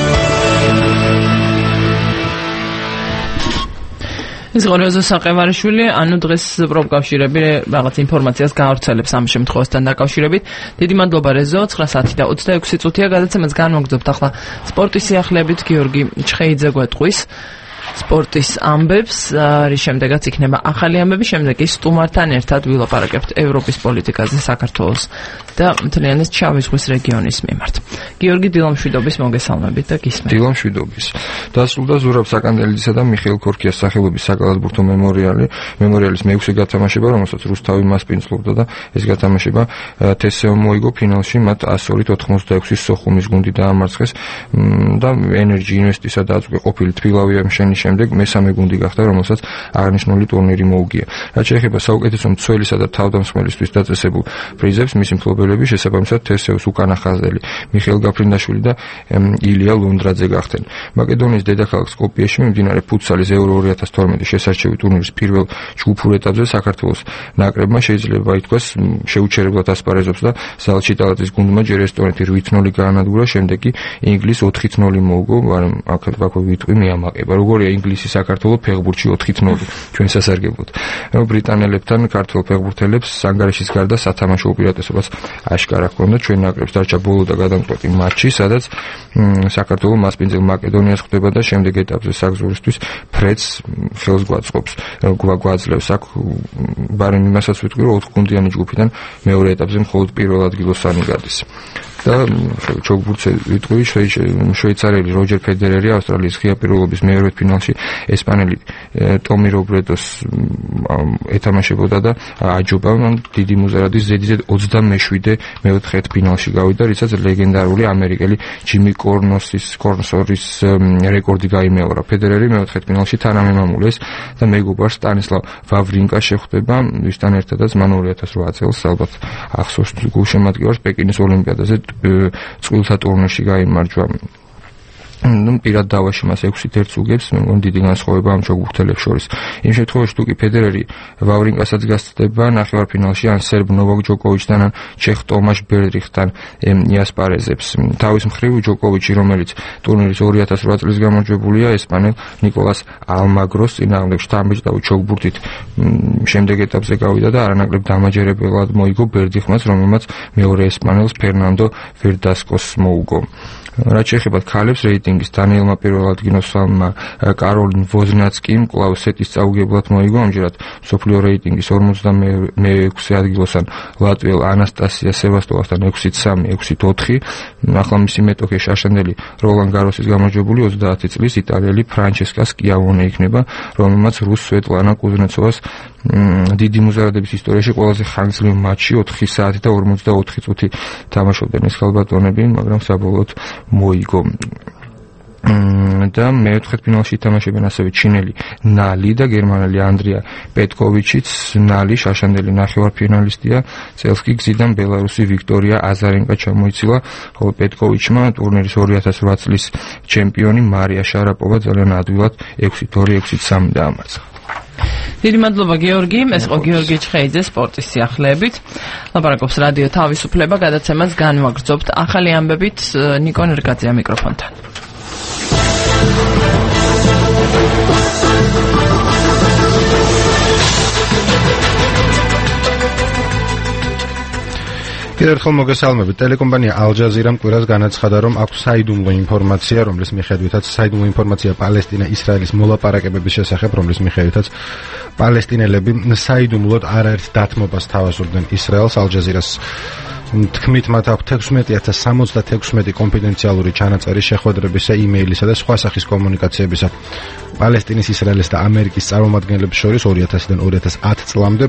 ის ღოროზო საყევარიშვილი, ანუ დღეს პროფკავშირები რაღაც ინფორმაციას გაავრცელებს ამ შემთხვევასთან დაკავშირებით. დიდი მადლობა რეზო, ცხრა საათი და ოცდაექვსი წუთია გადაცემას განვაგრძობთ. ახლა სპორტის სიახლეებით გიორგი ჩხეიძე გვეტყვის სპორტის ამბებს, რის შემდეგაც იქნება ახალი ამბები, შემდეგ კი სტუმართან ერთად ვილაპარაკებთ ევროპის პოლიტიკაზე საქართველოს და მთლიანად შავი ზღვის რეგიონის მიმართ. გიორგი დილამშვიდობის მოგესალმებით და გისმენთ. დილამშვიდობის. დასრულდა ზურაბ საკანდელიძისა და მიხეილ ქორქიას სახელობის საკალათბურთო მემორიალი, მემორიალის მეექვსე გათამაშება, რომელსაც რუსთავი მასპინძლობდა და ეს გათამაშება თესეომ მოიგო ფინალში, მათ ასობით ოთხმოცდაექვსის სოხუმის გუნდი დაამარცხეს და ენერჯი ინვესტისა და აწყვე ყოფილი თბილავი ამშენის შემდეგ მესამე გუნდი გახდა, რომელსაც აღნიშნული ტურნირი მოუგია. რაც შეეხება საუკეთესო მცველისა და თავდამსხმელისთვის დაწესებულ პრიზებს, მისი მფლობელები შესაბამისად თესეოს უკანა ხაზელი მიხეილ გაფრინდაშვილი და ილია ლონდრაძე გახდნენ. მაკედონიის დედაქალაქ სკოპიეში მიმდინარე ფუტსალის ევრო ორი ათას თორმეტი შესარჩევი ტურნირის პირველ ჯგუფურ ეტაპზე საქართველოს ნაკრებმა შეიძლება ითქვას შეუჩერებლად ასპარეზობს და ზალჩი ტალატის გუნდმა ჯერ ესტონეთი რვით ნული გაანადგურა, შემდეგ კი ინგლისს ოთხით ნული მოუგო, მაგრამ აქეთ ბაქო ვიტყვი მეამაყება. როგორია ინგლისი საქართველოს ფეხბურთში ოთხით ნული ჩვენ სასარგებლოდ. ბრიტანელებთან ქართველ ფეხბურთელებს ანგარიშის გარდა სათამაშო უპირატესობას აშკარა ჰქონდა. ჩვენ ნაკრებს დარჩა ბოლო და გადამწყვეტი მატჩი, სადაც საქართველოს მასპინძელ მაკედონიას ხვდება და შემდეგ ეტაპზე საგზურისთვის ფრედს ხელს გვაწყობს, გვაძლევს. აქ ბარემ იმასაც ვიტყვი, რომ ოთხგუნდიანი ჯგუფიდან მეორე ეტაპზე მხოლოდ პირველ ადგილოსანი გადის. და ჩოგბურთზე ვიტყვი, შვეიცარიელი როჯერ ფედერერი ავსტრალიის ღია პირველობის მეორე ფინალში ესპანელი ტომი რობრედოს ეთამაშებოდა და აჯობა დიდი მუზარადის ზედიზედ ოცდამეშვიდე მეოთხედ ფინალში გავიდა, რითაც ლეგენდარული ამერიკელი ჯიმი კორნოსის კორნსორის რეკორდი გაიმეორა. ფედერერი მეოთხედ ფინალში თანამემამულეს და მეგობარ სტანისლავ ვავრინკა შეხვდება, ვისთან ერთადაც მან ორი ათას რვა წელს ალბათ ახსოვს გულშემატკივარს პეკინის ოლიმპიადაზე წყვილთა ტურნირში გაიმარჯვა. ნუ პირად დავაში მას ექვსით ერთს უგებს, მე მგონი დიდი განსხვავება ამ ჩოგბურთელებს შორის. იმ შემთხვევაში თუ კი ფედერერი ვავრინკასაც გასცდება ნახევარფინალში ან სერბ ნოვაკ ჯოკოვიჩთან ან ჩეხ ტომაშ ბერდიხთან იასპარეზებს. თავის მხრივ ჯოკოვიჩი, რომელიც ტურნირის ორი ათას რვა წლის გამარჯვებულია, ესპანელ ნიკოლას ალმაგროს წინააღმდეგ შთამბეჭდავი ჩოგბურთით შემდეგ ეტაპზე გავიდა და არანაკლებ დამაჯერებლად მოიგო ბერდიხმაც, რომელმაც მეორე ესპანელს ფერნანდო ვერდასკოს მოუგო. რაც შეეხება ქალებს რეიტინგის დანიელმა პირველ ადგილოსანმა კაროლინ ვოზნაცკიმ კვლავ სეტის წაუგებლად მოიგო, ამჯერად მსოფლიო რეიტინგის ორმოცდამეექვსე ადგილოსან ლატვიელ ანასტასია სევასტოვასთან ექვსით სამი ექვსით ოთხი. ახლა მისი მეტოქე შაშანდელი როლან გაროსის გამარჯვებული ოცდაათი წლის იტალიელი ფრანჩესკა სკიავონე იქნება, რომელმაც რუს სვეტლანა კუზნეცოვას დიდი მუზარადების ისტორიაში ყველაზე ხანგრძლივ მატჩში ოთხი საათი და ორმოცდაოთხი წუთი თამაშობდნენ ეს ქალბატონები, მაგრამ საბოლოოდ მოიგო. და მეოთხე ფინალში ითამაშებენ ასევე ჩინელი ნალი და გერმანელი ანდრია პეტკოვიჩიც. ნალი შაშანდელი ნახევარფინალისტია, წელს კი გზიდან ბელარუსი ვიქტორია აზარენკა ჩამოიცილა, ხოლო პეტკოვიჩმა ტურნირის ორი ათას რვა წლის ჩემპიონი მარია შარაპოვა ძალიან ადვილად ექვსით ორი ექვსით სამი დაამარცხა. დიდი მადლობა გიორგი, ეს იყო გიორგი ჩხეიძე სპორტის სიახლეებით. ლაპარაკობს რადიო თავისუფლება, გადაცემას განვაგრძობთ ახალი ამბებით. ნიკო ნერგაძეა მიკროფონთან. კიდევ ერთხელ მოგესალმებით. ტელეკომპანია ალ-ჯაზირამ კვირას განაცხადა, რომ აქვს საიდუმლო ინფორმაცია, რომლის მიხედვითაც საიდუმლო ინფორმაცია პალესტინა-ისრაელის მოლაპარაკებების შესახებ, რომლის მიხედვითაც პალესტინელები საიდუმლოდ არაერთ დათმობას თავაზობდნენ ისრაელს. ალ-ჯაზირას თქმით, მათ აქვს ექვსმეტი ათას სამოცდათექვსმეტი კონფიდენციალური ჩანაწერი შეხვედრებისა, იმეილისა და სხვა სახის კომუნიკაციებისა პალესტინის, ისრაელის და ამერიკის წარმომადგენლებს შორის ორი ათასიდან ორი ათას ათი წლამდე.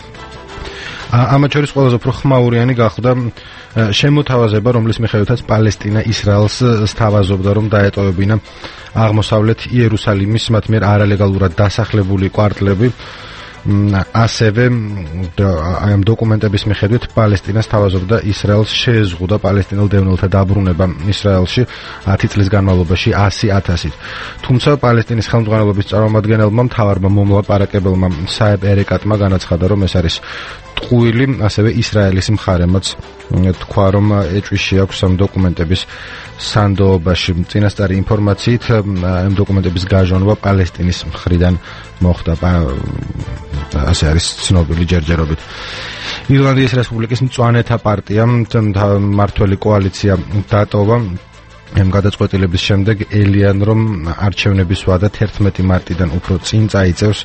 ამათ შორის ყველაზე უფრო ხმაურიანი გახდა შემოთავაზება, რომლის მიხედვითაც პალესტინა ისრაელს სთავაზობდა, რომ დაეტოვებინა აღმოსავლეთ იერუსალიმის მათ მიერ არალეგალურად დასახლებული კვარტლები. ასევე აი ამ დოკუმენტების მიხედვით პალესტინას თავაზობდა ისრაელს შეეზღუდა პალესტინელ დევნილთა დაბრუნება ისრაელში ათი წლის განმავლობაში ასი ათასით. თუმცა პალესტინის ხელმძღვანელობის წარმომადგენელმა მთავარმა მომლაპარაკებელმა საებ ერეკატმა განაცხადა, რომ ეს არის ტყუილი, ასევე ისრაელის მხარემაც თქვა, რომ ეჭვიში აქვს ამ დოკუმენტების სანდოობაში. წინასწარი ინფორმაციით ამ დოკუმენტების გაჟონვა პალესტინის მხრიდან მოხდა, ასე არის ცნობილი ჯერჯერობით. ირლანდიის რესპუბლიკის მწვანეთა პარტიამ მმართველი კოალიცია დატოვა ამ გადაწყვეტილების შემდეგ ელიან, რომ არჩევნების ვადა თერთმეტი მარტიდან უფრო წინ წაიწევს.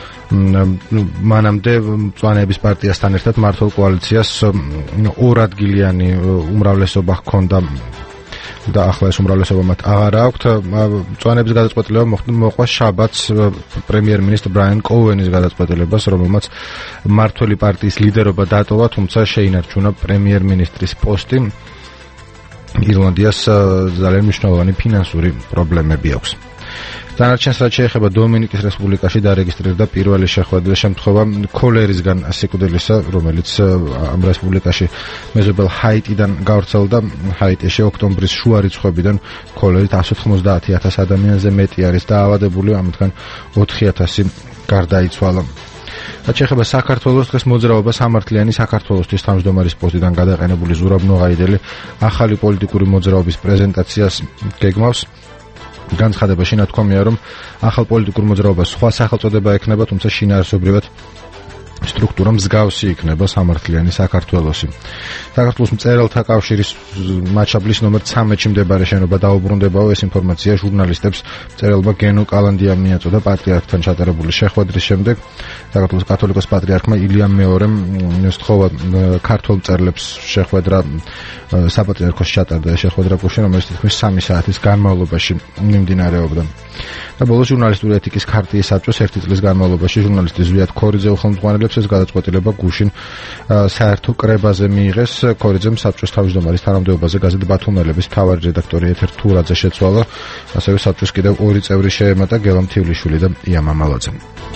მანამდე მწვანეების პარტიასთან ერთად მმართველ კოალიციას ორადგილიანი უმრავლესობა ჰქონდა და ახლა ეს უმრავლესობა მათ აღარ აქვთ. მწვანეების გადაწყვეტილება მოყვა შაბათს პრემიერ-მინისტრ ბრაიან კოუენის გადაწყვეტილებას, რომელმაც მმართველი პარტიის ლიდერობა დატოვა, თუმცა შეინარჩუნა პრემიერ-მინისტრის პოსტი. ირლანდიას ძალიან მნიშვნელოვანი ფინანსური პრობლემები აქვს. დანარჩენს, რაც შეეხება დომინიკის რესპუბლიკაში დარეგისტრირდა პირველი შეხვედრა შემთხვევა ქოლერისგან სიკვდილისა, რომელიც ამ რესპუბლიკაში მეზობელ ჰაიტიდან გავრცელდა. ჰაიტიში ოქტომბრის შუა რიცხვებიდან ქოლერით εκατს ოცდაათი ათას ადამიანზე მეტი არის დაავადებული, ამათგან ოთხი ათასი გარდაიცვალა. რაც შეეხება საქართველოს, დღეს მოძრაობა სამართლიანი საქართველოსთვის თავმჯდომარის პოსტიდან გადაყენებული ზურაბ ნოღაიდელი ახალი პოლიტიკური მოძრაობის პრეზენტაციას გეგმავს. განცხადებაში ნათქვამია, რომ ახალ პოლიტიკურ მოძრაობას სხვა სახელწოდება ექნება, თუმცა შინაარსობრივად სტრუქტურა მსგავსი იქნება სამართლიანი საქართველოსი. საქართველოს მწერალთა კავშირის მაჩაბლის ნომერ ცამეტში მდებარე შენობა დაუბრუნდებაო. ეს ინფორმაცია ჟურნალისტებს მწერალმა გენო კალანდიამ მიაწოდა პატრიარქთან ჩატარებული შეხვედრის შემდეგ. საქართველოს კათოლიკოს პატრიარქმა ილიამ მეორემ სთხოვა ქართველ მწერლებს შეხვედრა საპატრიარქოში ჩატარდა ეს შეხვედრა კუში, რომელიც თითქმის სამი საათის განმავლობაში მიმდინარეობდა. და ბოლოს ჟურნალისტური ეთიკის ქარტიის საბჭოს ერთი წლის განმავლობაში ჟურნალისტი ზვიად ქორიძე უხელმძღვანელებს ეს გადაწყვეტილება გუშინ საერთო კრებაზე მიიღეს. ქორიძემ საბჭოს თავმჯდომარის თანამდებობაზე გაზეთ ბათუმელების მთავარი რედაქტორი ეთერ თურაძე შეცვალა, ასევე საბჭოს კიდევ ორი წევრი შეემატა, გელა მთივლიშვილი და ია მამალაძე.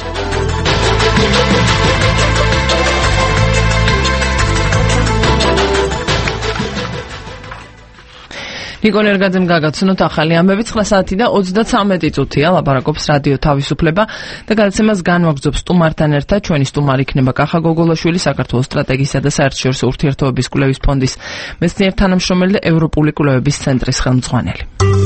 ნიკო ნერგაძემ გაგაცნოთ ახალი ამბები. ცხრა საათი და ოცდაცამეტი წუთია, ლაპარაკობს რადიო თავისუფლება და გადაცემას განვაგრძობს სტუმართან ერთად. ჩვენი სტუმარი იქნება კახა გოგოლაშვილი, საქართველოს სტრატეგიისა და საერთაშორისო ურთიერთობების კვლევის ფონდის მეცნიერ თანამშრომელი და ევროპული კვლევების ცენტრის ხელმძღვანელი.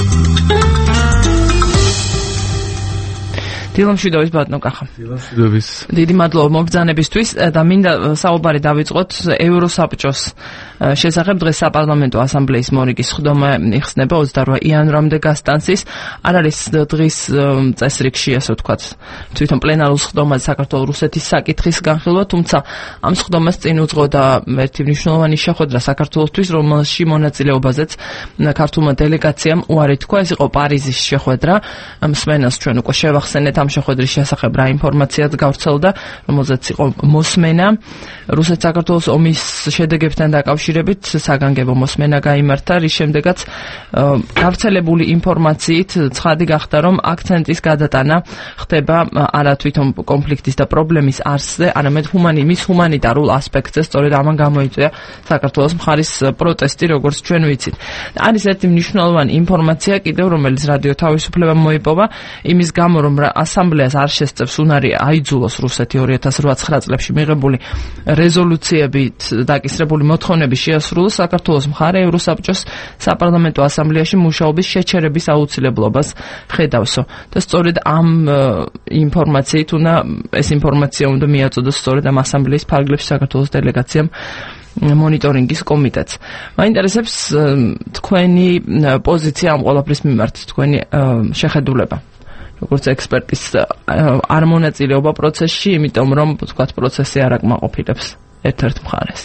დილამშვიდობის ბატონო კახა. დილამშვიდობის. დიდი მადლობა მობრძანებისთვის და მინდა საუბარი დავიწყოთ ევროსაბჭოს შესახებ. დღეს საპარლამენტო ასამბლეის მორიგის ხდომა იხსნება ოცდარვა იანვრამდე გასტანსის. არ არის დღის წესრიგში, ასე ვთქვათ, თვითონ პლენარულ ხდომაზე საქართველოს რუსეთის საკითხის განხილვა, თუმცა ამ ხდომას წინ უძღოდა ერთი მნიშვნელოვანი შეხვედრა საქართველოსთვის, რომელში მონაწილეობაზეც ქართულმა დელეგაციამ უარი თქვა. ეს იყო პარიზის შეხვედრა. მსმენელს ჩვენ უკვე შევახსენეთ ამ შეხვედრის შესახებ რა ინფორმაციაც გავრცელდა, რომელზეც იყო მოსმენა. რუსეთ-საქართველოს ომის შედეგებთან დაკავშირებით საგანგებო მოსმენა გაიმართა, რის შემდეგაც გავრცელებული ინფორმაციით ცხადი გახდა, რომ აქცენტის გადატანა ხდება არა თვითონ კონფლიქტის და პრობლემის არსზე, არამედ ჰუმანიზმის ჰუმანიტარულ ასპექტზე. სწორედ ამან გამოიწვია საქართველოს მხარის პროტესტი, როგორც ჩვენ ვიცით. არის ერთი მნიშვნელოვანი ინფორმაცია კიდევ, რომელიც რადიო თავისუფლებამ მოიპოვა, იმის გამო, რომ ასამბლეას არ შესწევს უნარი აიძულოს რუსეთი ორი ათას ოცდაოთხ წლებში მიღებული რეზოლუციებით დაკისრებული მოთხოვნები შეასრულოს, საქართველოს მხარე ევროსაბჭოს საპარლამენტო ასამბლეაში მუშაობის შეჩერების აუცილებლობას ხედავსო. და სწორედ ამ ინფორმაციით უნდა ეს ინფორმაცია უნდა მიაწოდოს სწორედ ამ ასამბლეის ფარგლებში საქართველოს დელეგაციამ მონიტორინგის კომიტეტს. მაინტერესებს თქვენი პოზიცია ამ ყველაფრის მიმართ, თქვენი შეხედულება. როგორც ექსპერტის არ მონაწილეობა პროცესში, იმიტომ რომ თქვათ პროცესი არ აკმაყოფილებს ერთ-ერთ მხარეს.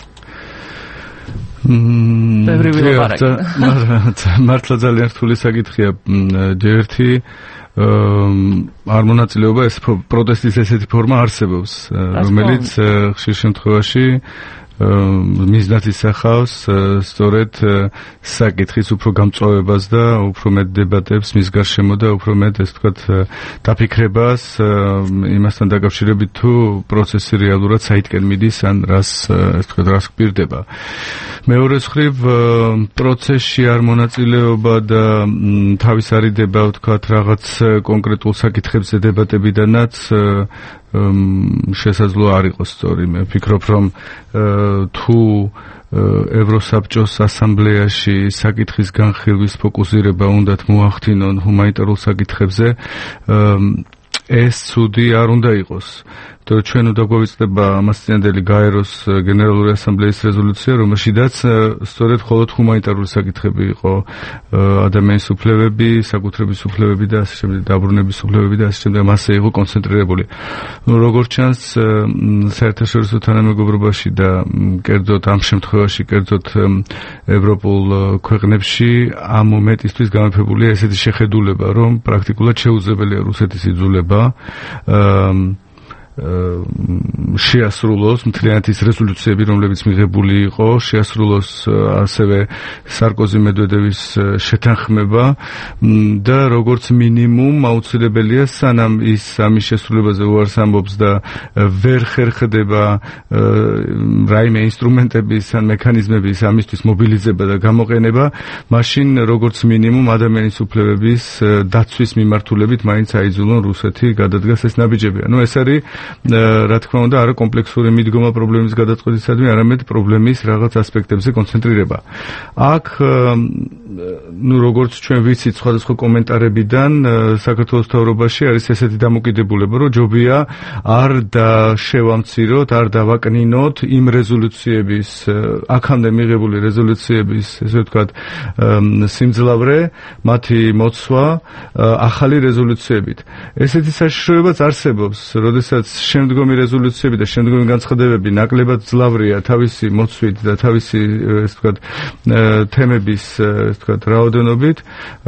მართლა ძალიან რთული საკითხია. ერთი არ მონაწილეობა ეს პროტესტის ესეთი ფორმა არსებობს, რომელიც ხშირ შემთხვევაში მიზნად ისახავს სწორედ საკითხის უფრო გამწვავებას და უფრო მეტ დებატებს მის გარშემო და უფრო მეტ ეს ვთქვათ დაფიქრებას იმასთან დაკავშირებით თუ პროცესი რეალურად საითკენ მიდის ან რას ეს ვთქვათ რას გვპირდება. მეორე მხრივ პროცესში არ მონაწილეობა და თავის არიდება ვთქვათ რაღაც კონკრეტულ საკითხებზე დებატებიდანაც შესაძლოა არ იყოს სწორი. მე ვფიქრობ რომ თუ ევროსაბჭოს ასამბლეაში საკითხის განხილვის ფოკუსირება უნდათ მოახდინონ ჰუმანიტარულ საკითხებზე, ეს ცუდი არ უნდა იყოს. თორე ჩვენ უნდა გვავიწყდება ამასწინებელი გაეროს გენერალური ასამბლეის რეზოლუცია, რომელშიდაც სწორედ მხოლოდ ჰუმანიტარული საკითხები იყო, ადამიანის უფლებები, საკუთრების უფლებები და ასე შემდეგ, დაბრუნების უფლებები და ასე შემდეგ, მასე იყო კონცენტრირებული. ნუ როგორც ჩანს, საერთაშორისო თანამეგობრობაში და კერძოდ ამ შემთხვევაში, კერძოდ ევროპულ ქვეყნებში ამ მომენტისთვის გამეფებულია ესეთი შეხედულება, რომ პრაქტიკულად შეუძლებელია რუსეთის იძულება შეასრულოს მთლიანად ის რეზოლუციები, რომლებიც მიღებული იყო, შეასრულოს ასევე სარკოზი მედვედევის შეთანხმება და როგორც მინიმუმ აუცილებელია სანამ ის ამის შესრულებაზე უარს ამბობს და ვერ ხერხდება რაიმე ინსტრუმენტების ან მექანიზმების ამისთვის მობილიზება და გამოყენება, მაშინ როგორც მინიმუმ ადამიანის უფლებების დაცვის მიმართულებით მაინც აიძულონ რუსეთი გადადგას ეს ნაბიჯები. ანუ ეს არის რა თქმა უნდა არა კომპლექსური მიდგომა პრობლემის გადაწყვეტისადმი, არამედ პრობლემის რაღაც ასპექტებზე კონცენტრირება. აქ ну როგორც ჩვენ ვიცით სხვადასხვა კომენტარებიდან საქართველოს მთავრობაში არის ესეთი დამოკიდებულება, რომ ჯობია არ დაშევამციროთ, არ დავაკნინოთ იმ რეზოლუციების, აქამდე მიღებული რეზოლუციების, ესე ვთქვათ, სიმძლავრე, მათი მოცვა ახალი რეზოლუციებით. ესეთი საშიშროებაც არსებობს, როდესაც შემდგომი რეზოლუციები და შემდგომი განცხადებები ნაკლებად ძლავრია თავისი მოცვით და თავისი ესე ვთქვათ თემების ესე ვთქვათ რაოდენობით,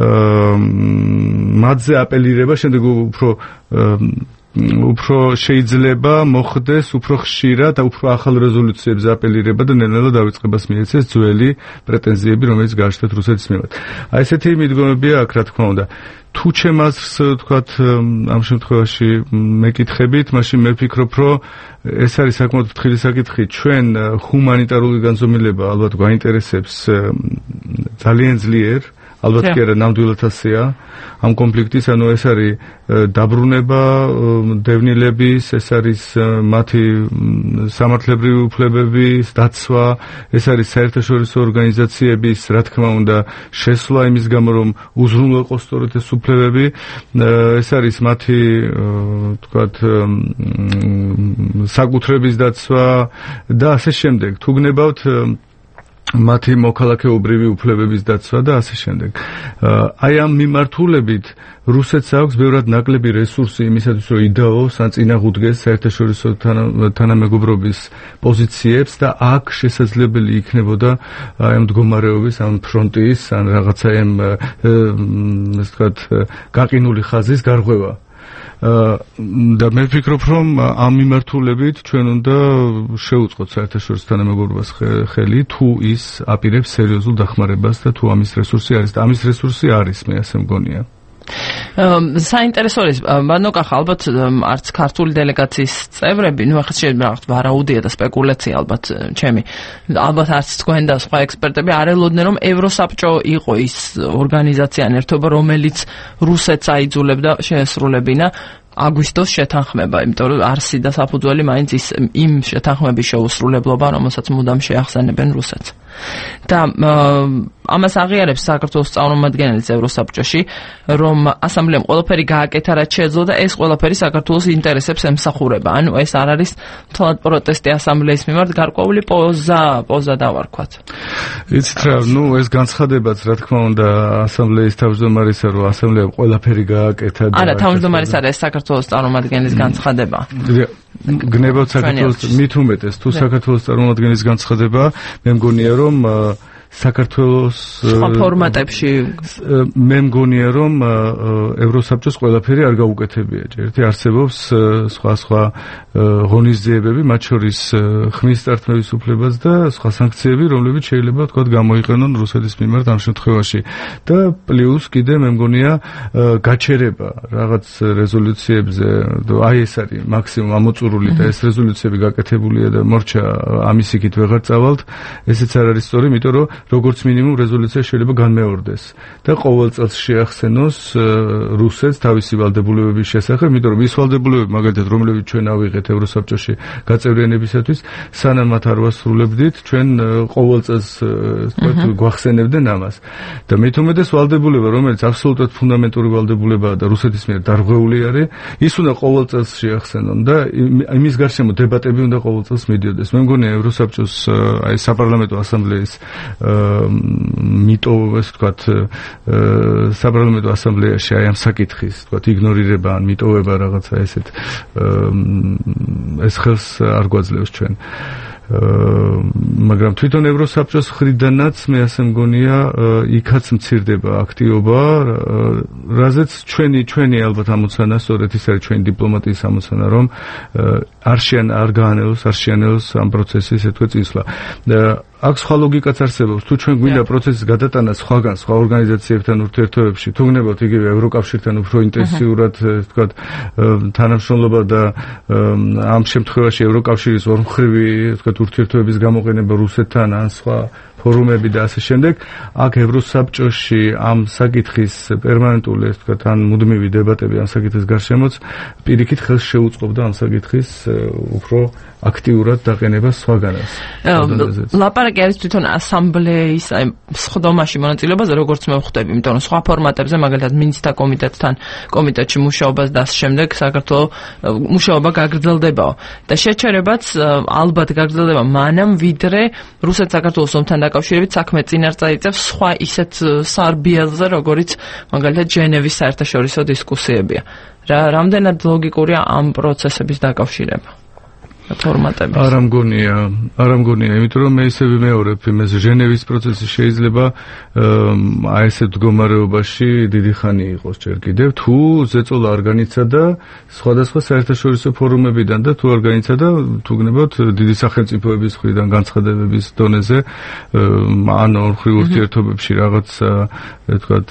მათზე აპელირება შემდეგ უფრო უფრო შეიძლება მოხდეს უფრო ხშირად და უფრო ახალ რეზოლუციებზე აპელირება და ნელ-ნელა დავიწყებას მიეცეს ძველი პრეტენზიები, რომელიც გააჩნდათ რუსეთის მიმართ. აი ესეთი მიდგომებია აქ, რა თქმა უნდა. თუ ჩემ აზრს ვთქვათ ამ შემთხვევაში მეკითხებით, მაშინ მე ვფიქრობ, რომ ეს არის საკმაოდ ფრთხილი საკითხი. ჩვენ ჰუმანიტარული განზომილება ალბათ გვაინტერესებს ძალიან ძლიერ, ალბათ კი არა ნამდვილად ასეა ამ კონფლიქტის, ანუ ეს არის დაბრუნება დევნილების, ეს არის მათი სამართლებრივი უფლებების დაცვა, ეს არის საერთაშორისო ორგანიზაციების, რა თქმა უნდა, შესვლა იმის გამო, რომ უზრუნველყოს სწორედ ეს უფლებები, ეს არის მათი თქვათ საკუთრების დაცვა და ასე შემდეგ. თუ გნებავთ მათი მოქალაქეობრივი უფლებების დაცვა და ასე შემდეგ. აი ამ მიმართულებით რუსეთს აქვს ბევრად ნაკლები რესურსი იმისათვის, რომ იდაოს ან წინაღუდგეს საერთაშორისო თანამეგობრობის პოზიციებს და აქ შესაძლებელი იქნებოდა აი ამ მდგომარეობის, ამ ფრონტის, ან რაღაცა ამ ასე ვთქვათ გაყინული ხაზის გარღვევა. და მე ვფიქრობ, რომ ამ მიმართულებით ჩვენ უნდა შევუწყოთ საერთაშორისო თანამეგობრობას ხელი, თუ ის აპირებს სერიოზულ დახმარებას და თუ ამის რესურსი არის და ამის რესურსი არის, მე ასე მგონია. საინტერესო არის, ბანოკახ ალბათ არც ქართული დელეგაციის წევრები, ну ახლა შეიძლება ვარაუდია და სპეკულაცია ალბათ ჩემი, ალბათ არც თქვენ და სხვა ექსპერტები არ ელოდნენ, რომ ევროსაბჭო იყო ის ორგანიზაცია ან ერთობა, რომელიც რუსეთს აიძულებდა შეესრულებინა აგვისტოს შეთანხმება, იმიტომ რომ არსი და საფუძველი მაინც ის იმ შეთანხმების შეუსრულებლობა, რომელსაც მუდამ შეახსენებენ რუსეთს. და ამას აღიარებს საქართველოს წარმომადგენელი ევროსაბჭოში, რომ ასამბლეამ ყველაფერი გააკეთა, რაც შეეძლო და ეს ყველაფერი საქართველოს ინტერესებს ემსახურება. ანუ ეს არ არის მთლად პროტესტი ასამბლეის მიმართ, გარკვეული პოზა, პოზა დავარქვათ. იცით რა, ნუ ეს განცხადებაც, რა თქმა უნდა, ასამბლეის თავმჯდომარისა, რომ ასამბლეამ ყველაფერი გააკეთა და არა, თავმჯდომარის არა, ეს საქართველოს წარმომადგენლის განცხადება. გნებავთ საქართველოს მით უმეტეს, თუ საქართველოს წარმომადგენლის განცხადება, მე მგონია რომ საქართველოს სხვა ფორმატებში მე მგონია რომ ევროსაბჭოს ყველაფერი არ გაუკეთებია. ერთი არსებობს სხვა სხვა ღონისძიებები, მათ შორის ხმის წართმევის უფლებაც და სხვა სანქციები, რომლებიც შეიძლება თქვა გამოიყენონ რუსეთის მიმართ ამ შემთხვევაში. და პლუს კიდე მე მგონია გაჩერება რაღაც რეზოლუციებზე, აი ეს არის მაქსიმუმ ამოწურული და ეს რეზოლუციები გაკეთებულია და მორჩა ამის იქით ვეღარ წავალთ. ესეც არ არის სწორი, იმიტომ რომ როგორც მინიმუმ რეზოლუცია შეიძლება განმეორდეს და ყოველ წელს შეახსენოს რუსეთს თავისი ვალდებულებების შესახებ, იმიტომ რომ ის ვალდებულებები, მაგალითად, რომლებიც ჩვენ ავიღეთ ევროსაბჭოში გაწევრიანებისათვის, სანამ მათ არ ვასრულებდით, ჩვენ ყოველ წელს გვახსენებდნენ ამას. და მით უმეტეს ვალდებულება, რომელიც აბსოლუტურად ფუნდამენტური ვალდებულებაა და რუსეთის მიერ დარღვეული არის, ის უნდა ყოველ წელს შეახსენონ და იმის გარშემო დებატები უნდა ყოველ წელს მიდიოდეს. მე მგონია ევროსაბჭოს აი საპარლამენტო ასამბლეის მიტო, ეს ვთქვათ, საპარლამენტო ასამბლეაში აი ამ საკითხის, ვთქვათ, იგნორირება ან მიტოვება რაღაცა ესეთ ეს ხელს არ გვაძლევს ჩვენ. მაგრამ თვითონ ევროსაბჭოს მხრიდანაც მე ასე მგონია იქაც მცირდება აქტივობა, რაზეც ჩვენი ჩვენი ალბათ ამოცანა, სწორედ ის არის ჩვენი დიპლომატიის ამოცანა, რომ არ შეან არ გაანელოს, არ შეანელოს ამ პროცესის ესე თქვა წინსვლა. აქ სხვა ლოგიკაც არსებობს. თუ ჩვენ გვინდა პროცესის გადატანა სხვაგან, სხვა ორგანიზაციებთან ურთიერთობებში, თუ გნებავთ იგივე ევროკავშირთან უფრო ინტენსიურად, თქვა, თანამშრომლობა და ამ შემთხვევაში ევროკავშირის ორმხრივი, თქვა, ურთიერთობების გამოყენება რუსეთთან ან სხვა ფორუმები და ასე შემდეგ, აქ ევროსაბჭოში ამ საკითხის პერმანენტული, ეს თქვა, თან მუდმივი დებატები ამ საკითხის გარშემოც პირიქით ხელს შეუწყობდა ამ საკითხის უფრო აქტიურად დაყენება სხვაგანაც. ლაპარაკი არის თვითონ ასამბლეის აი სხდომაში მონაწილეობაზე, როგორც მე ვხვდები, იმიტომ რომ სხვა ფორმატებზე, მაგალითად მინისტრთა კომიტეტთან კომიტეტში მუშაობას და შემდეგ საქართველოს მუშაობა გაგრძელდებაო. და შეჩერებაც ალბათ გაგრძელდება მანამ, ვიდრე რუსეთ-საქართველოს ომთან დაკავშირებით საქმე წინარ წაიწევს სხვა ისეთ სარბიელზე, როგორც მაგალითად ჟენევის საერთაშორისო დისკუსიებია. რა რამდენად ლოგიკურია ამ პროცესების დაკავშირება? ფორმატები. არ ამგონია, არ ამგონია, იმიტომ რომ მე ისე ვიმეორებ იმას, ჟენევის პროცესი შეიძლება აი ესეთ მდგომარეობაში დიდი ხანი იყოს ჯერ კიდევ, თუ ზეწოლა არ განიცადა სხვადასხვა საერთაშორისო ფორუმებიდან და თუ არ განიცადა, თუ გნებავთ დიდი სახელმწიფოების მხრიდან განცხადებების დონეზე, ან ორმხრივ ურთიერთობებში რაღაც, ვთქვათ,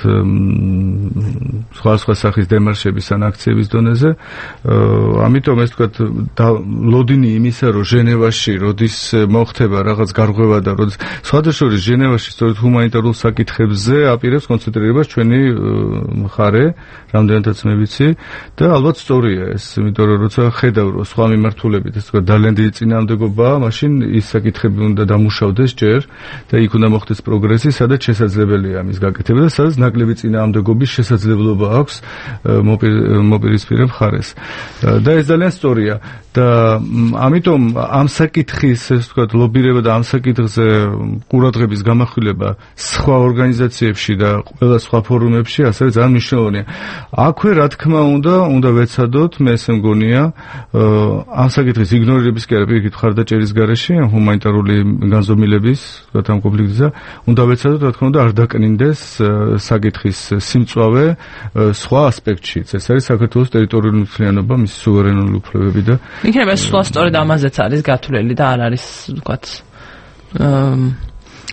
სხვა სხვა სახის დემარშების ან აქციების დონეზე, ამიტომ ეს ვთქვათ ლოდინი იმისა, რომ ჟენევაში როდის მოხდება რაღაც გარღვევა და როდის სხვადასხვა ჟენევაში სწორედ ჰუმანიტარულ საკითხებზე აპირებს კონცენტრირებას ჩვენი მხარე, რამდენადაც მე ვიცი და ალბათ სწორია ეს, იმიტომ რომ როცა ხედავ რომ სხვა მიმართულებით ეს თქვა ძალიან დიდი წინააღმდეგობაა, მაშინ ის საკითხები უნდა დამუშავდეს ჯერ და იქ უნდა მოხდეს პროგრესი, სადაც შესაძლებელია ამის გაკეთება და სადაც ნაკლები წინააღმდეგობის შესაძლებლობა აქვს მოპირისპირე მხარეს. და ეს ძალიან სწორია და ამიტომ ამ საკითხის, ეს ვთქვათ, ლობირება და ამ საკითხზე ყურადღების გამახვილება სხვა ორგანიზაციებში და ყველა სხვა ფორუმებში ასევე ძალიან მნიშვნელოვანია. აქვე, რა თქმა უნდა, უნდა ვეცადოთ, მე ესე მგონია, ამ საკითხის იგნორირების კი არა, პირიქით მხარდაჭერის გარეშე, ჰუმანიტარული განზომილების, ვთქვათ, ამ კონფლიქტზე, უნდა ვეცადოთ, რა თქმა უნდა, არ დაკნინდეს საკითხის სიმწვავე სხვა ასპექტშიც. ეს არის საქართველოს ტერიტორიული მთლიანობა, მისი სუვერენული უფლებები და იქნება სულ სწორედ ამაზეც არის გათვლილი და არ არის, ვთქვათ,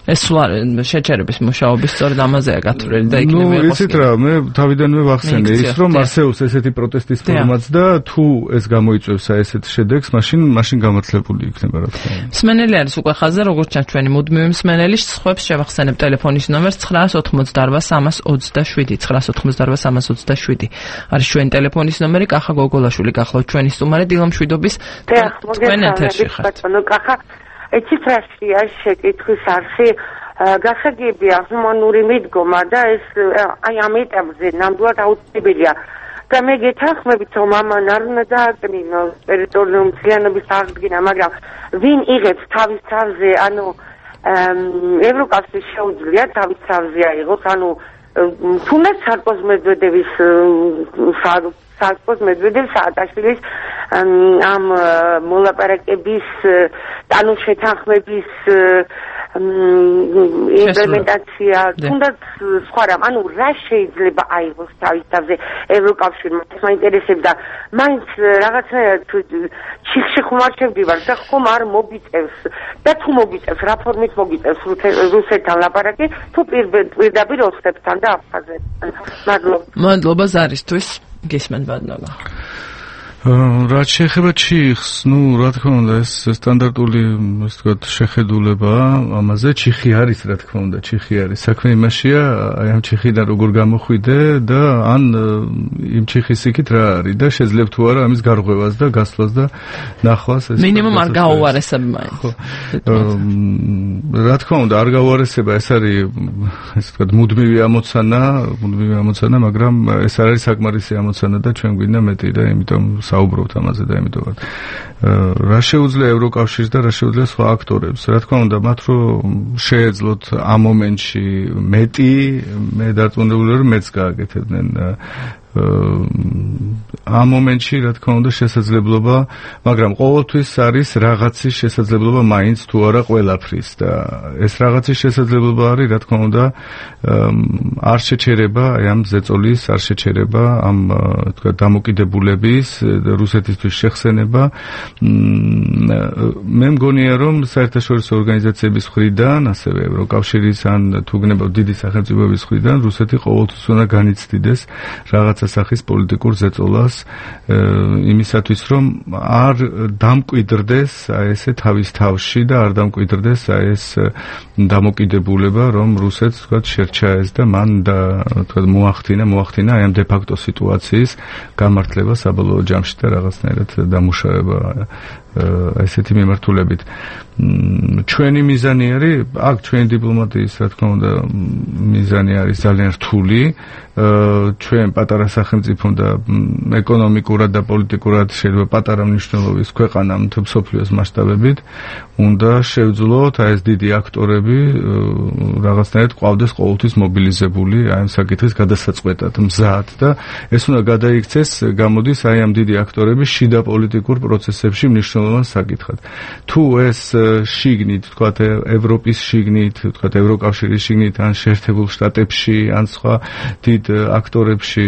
ეს შეჩერების მუშაობის სწორედ ამაზეა გათვლილი და იქნება ნუ ისეთ რა მე თავიდანვე ვახსენე ის რომ არსებობს ესეთი პროტესტის ფორმაც და თუ ეს გამოიწვევს აი ესეთ შედეგს მაშინ მაშინ გამართლებული იქნება რა თქმა უნდა მსმენელი არის უკვე ხაზზე როგორც ჩანს ჩვენი მუდმივი მსმენელი სხვებს შევახსენებ ტელეფონის ნომერს ცხრა ოცდაოთხმოცდაარბა სამას ოცდაშვიდი ცხრა ოცდაოთხმოცდაარბა სამას ოცდაშვიდი არის ჩვენი ტელეფონის ნომერი კახა გოგოლაშვილი გახლავთ ჩვენი სტუმარი დილამშვიდობის თქვენ ეთერში ხართ კახა ეცით რაშია შეკითხვის არხი გასაგებია ჰუმანური მიდგომა და ეს აი ამ ეტაპზე ნამდვილად აუცილებელია და მე გეთანხმებით რომ ამან არ უნდა დააკნინო ტერიტორიული მთლიანობის აღდგენა მაგრამ ვინ იღებს თავის თავზე ანუ ევროკავშირს შეუძლია თავის თავზე აიღოს ანუ თუნდაც სარკოზ მედვედევის სარკოზ მედვედევ სააკაშვილის ამ მოლაპარაკების ანუ შეთანხმების იმპლემენტაცია თუნდაც სხვა რამ ანუ რა შეიძლება აიღოს თავის თავზე ევროკავშირმა ეს მაინტერესებდა მაინც რაღაცნაირად ჩიხში ხუმარჩევდი ვარ და ხომ არ მოგიწევს და თუ მოგიწევს რა ფორმით მოგიწევს რუსეთთან ლაპარაკი თუ პირდაპირ ოსტებთან და აფხაზეთთან მადლობა მადლობა ზარისთვის გისმენთ ბადნობა რაც შეეხება ჩიხს, ну, რა თქმა უნდა, ეს სტანდარტული, ასე ვთქვათ, შეხედულებაა ამაზე. ჩიხი არის, რა თქმა უნდა, ჩიხი არის. საქმე იმაშია, აი ამ ჩიხიდან როგორ გამოხვიდე და ან იმ ჩიხის იქით რა არის და შეძლებ თუ არა ამის გარღვევას და გასვლას და ნახვას ეს მინიმუმ არ გაუარესება მაინც. რა თქმა უნდა, არ გაუარესება, ეს არის, ასე ვთქვათ, მუდმივი ამოცანა, მუდმივი ამოცანა, მაგრამ ეს არ არის საკმარისი ამოცანა და ჩვენ გვინდა მეტი და იმიტომ საუბრობთ ამაზე და იმიტომ რა შეუძლია ევროკავშირს და რა შეუძლია სხვა აქტორებს. რა თქმა უნდა, მათ რომ შეეძლოთ ამ მომენტში მეტი, მე დარწმუნებული ვარ, მეც გააკეთებდნენ ამ მომენტში, რა თქმა უნდა, შესაძლებლობა, მაგრამ ყოველთვის არის რაღაცის შესაძლებლობა მაინც თუ არა ყველაფრის და ეს რაღაცის შესაძლებლობა არის, რა თქმა უნდა, არ შეჩერება აი ამ ზეწოლის, არ შეჩერება ამ თქვა დამოკიდებულების რუსეთისთვის შეხსენება. მე მგონია, რომ საერთაშორისო ორგანიზაციების მხრიდან, ასევე ევროკავშირის ან თუ გნებავთ დიდი სახელმწიფოების მხრიდან, რუსეთი ყოველთვის უნდა განიცდიდეს რაღაც სახის პოლიტიკურ ზეწოლას იმისათვის რომ არ დამკვიდრდეს აი ესე თავის თავში და არ დამკვიდრდეს აი ეს დამოკიდებულება რომ რუსეთს თქვა შერჩა ეს და მან და თქვა მოახდინა მოახდინა აი ამ დე ფაქტო სიტუაციის გამართლება საბოლოო ჯამში და რაღაცნაირად დამუშავება ესეთი მიმართულებით ჩვენი მიზანი არის აქ ჩვენი დიპლომატიის რა თქმა უნდა მიზანი არის ძალიან რთული ჩვენ პატარა სახელმწიფო და ეკონომიკურად და პოლიტიკურად შეიძლება პატარა მნიშვნელობის ქვეყანა მსოფლიოს მასშტაბებით უნდა შევძლოთ აი ეს დიდი აქტორები რაღაცნაირად ყავდეს ყოველთვის მობილიზებული აი ამ საკითხის გადასაწყვეტად მზად და ეს უნდა გადაიქცეს გამოდის აი ამ დიდი აქტორების შიდა პოლიტიკურ პროცესებში მნიშვნელოვან საკითხად თუ ეს შიგნით თქვათ ევროპის შიგნით თქვათ ევროკავშირის შიგნით ან შეერთებულ შტატებში ან სხვა დიდ აქტორებში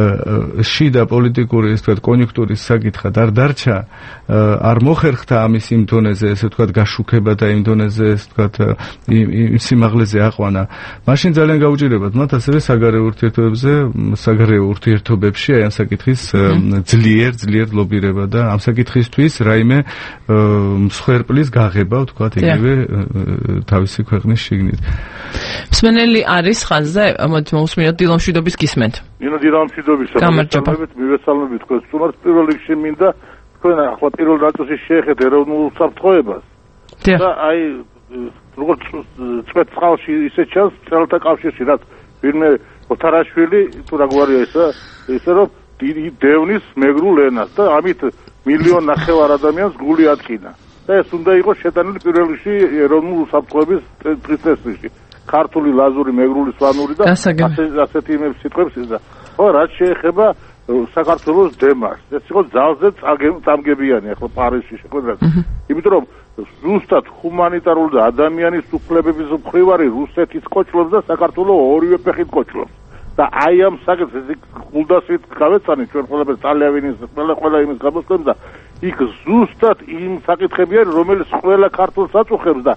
შიდა პოლიტიკური ეს თქვათ კონიუნქტურის საკითხად არ დარჩა არ მოხერხდა ამის იმ დონეზე ესე თქვათ გაშუქება და იმ დონეზე ეს თქვათ იმ სიმაღლეზე აყვანა მაშინ ძალიან გაუჭირებათ მათ ასევე საგარეო ურთიერთობებზე საგარეო ურთიერთობებში აი ამ საკითხის ძლიერ ძლიერ ლობირება და ამ საკითხისთვის რაიმე მსხვერპლის გაღება ვთქვათ იგივე თავისი ქვეყნის შიგნით მსმენელი არის ხაზზე მოდი მოусმინოთ დილამშვიდობის გისმენთ ნინო დილამშვიდობის გამარჯობა მივესალმებით თქვენ სტუმარს პირველ რიგში მინდა თქვენ ახლა პირველ ნაწილში შეეხეთ ეროვნულ საფრთხოებას და აი როგორც წვეთ წყალში ისე ჩანს წელთა კავშირში რაც ვინმე ოთარაშვილი თუ რა გვარია ისა ისე რომ დევნის მეგრულ ენას და ამით მილიონ ნახევარ ადამიანს გული ატკინა და ეს უნდა იყოს შეტანილი პირველ რიგში ეროვნულ საფრთხოების დღის წესრიგში ქართული ლაზური მეგრული სვანური და ასეთი იმებს სიტყვებს და ხო რაც შეეხება საქართველოს დემარს ეს იყო ძალზე წამგებიანი ახლა პარიზში შეხვედრა იმიტომ რომ ზუსტად ჰუმანიტარული და ადამიანის უფლებების მხრივ არის რუსეთის კოჭლობს და საქართველოს ორივე ფეხით კოჭლობს და აი ამ საკითხს გულდასვით გავეცანი ჩვენ ყველაფერს ტალევინის ყველა ყველა იმის გამოსვლებს და იქ ზუსტად იმ საკითხები არის რომელიც ყველა ქართულს აწუხებს და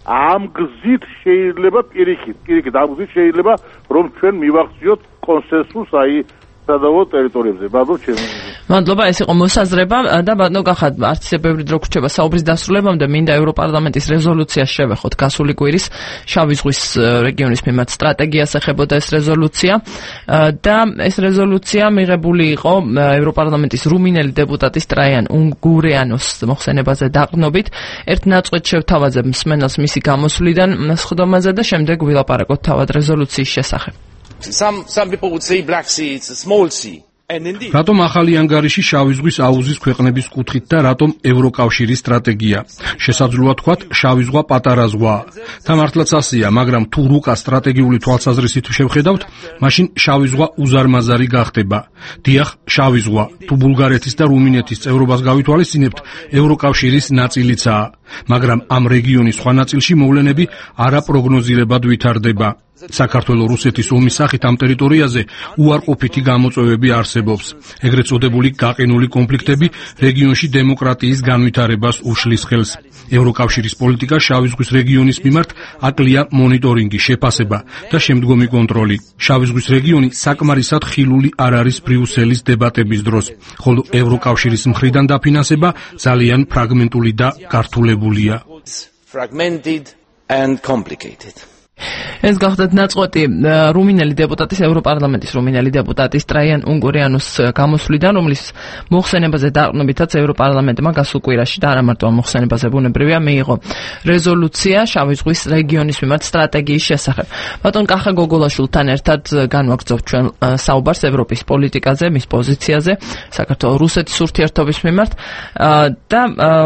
ამ გზით შეიძლება პირიქით, პირიქით ამ გზით შეიძლება რომ ჩვენ მივახციოთ კონსენსუსს აი სადავო ტერიტორიებზე. ბატონო ჩემი. მადლობა, ეს იყო მოსაზრება და ბატონო გახად არც ისე ბევრი დრო გრჩება საუბრის დასრულებამდე, მინდა ევროპარლამენტის რეზოლუციას შევეხოთ გასული კვირის შავი ზღვის რეგიონის მიმართ სტრატეგიას ეხებოდა ეს რეზოლუცია და ეს რეზოლუცია მიღებული იყო ევროპარლამენტის რუმინელი დეპუტატის ტრაიან უნგურიანოს მოხსენებაზე დაყრდნობით. ერთ ნაწყვეტ შევთავაზებ მსმენელს მისი გამოსვლიდან სხდომაზე და შემდეგ ვილაპარაკოთ თავად რეზოლუციის შესახებ. Some some people would say Black Sea, it's a small sea. And indeed. რატომ ახალი ანგარიში შავი ზღვის აუზის ქვეყნების კუთხით და რატომ ევროკავშირის სტრატეგია? შესაძლოა თქვათ, შავი ზღვა პატარა ზღვაა. თამართლაც ასეა, მაგრამ თუ რუკა სტრატეგიული თვალსაზრისით შევხედავთ, მაშინ შავი ზღვა უზარმაზარი გახდება. დიახ, შავი ზღვა, თუ ბულგარეთის და რუმინეთის წევრობას გავითვალისწინებთ, ევროკავშირის ნაწილიცაა, მაგრამ ამ რეგიონის სხვა ნაწილში მოვლენები არაპროგნოზირებად ვითარდება. საქართველოს რუსეთის ომის სახით ამ ტერიტორიაზე უარყოფითი გამოწვევები არსებობს. ეგრეთ წოდებული გაყინული კონფლიქტები რეგიონში დემოკრატიის განვითარებას უშლის ხელს. ევროკავშირის პოლიტიკა შავი ზღვის რეგიონის მიმართ აკლია მონიტორინგი, შეფასება და შემდგომი კონტროლი. შავი ზღვის რეგიონი საკმარისად ხილული არ არის ბრიუსელის დებატების დროს, ხოლო ევროკავშირის მხრიდან დაფინანსება ძალიან ფრაგმენტული და გართულებულია. Fragmented and complicated. ეს გახდათ ნაწყვეტი რუმინელი დეპუტატის ევროპარლამენტის რუმინელი დეპუტატის ტრაიან უნგურიანოს გამოსვლიდან, რომლის მოხსენებაზე დაყრდნობითაც ევროპარლამენტმა გასულ კვირაში და არა მარტო ამ მოხსენებაზე ბუნებრივია მიიღო რეზოლუცია შავი ზღვის რეგიონის მიმართ სტრატეგიის შესახებ. ბატონ კახა გოგოლაშვილთან ერთად განვაგრძობთ ჩვენ საუბარს ევროპის პოლიტიკაზე, მის პოზიციაზე, საქართველოს რუსეთის ურთიერთობის მიმართ და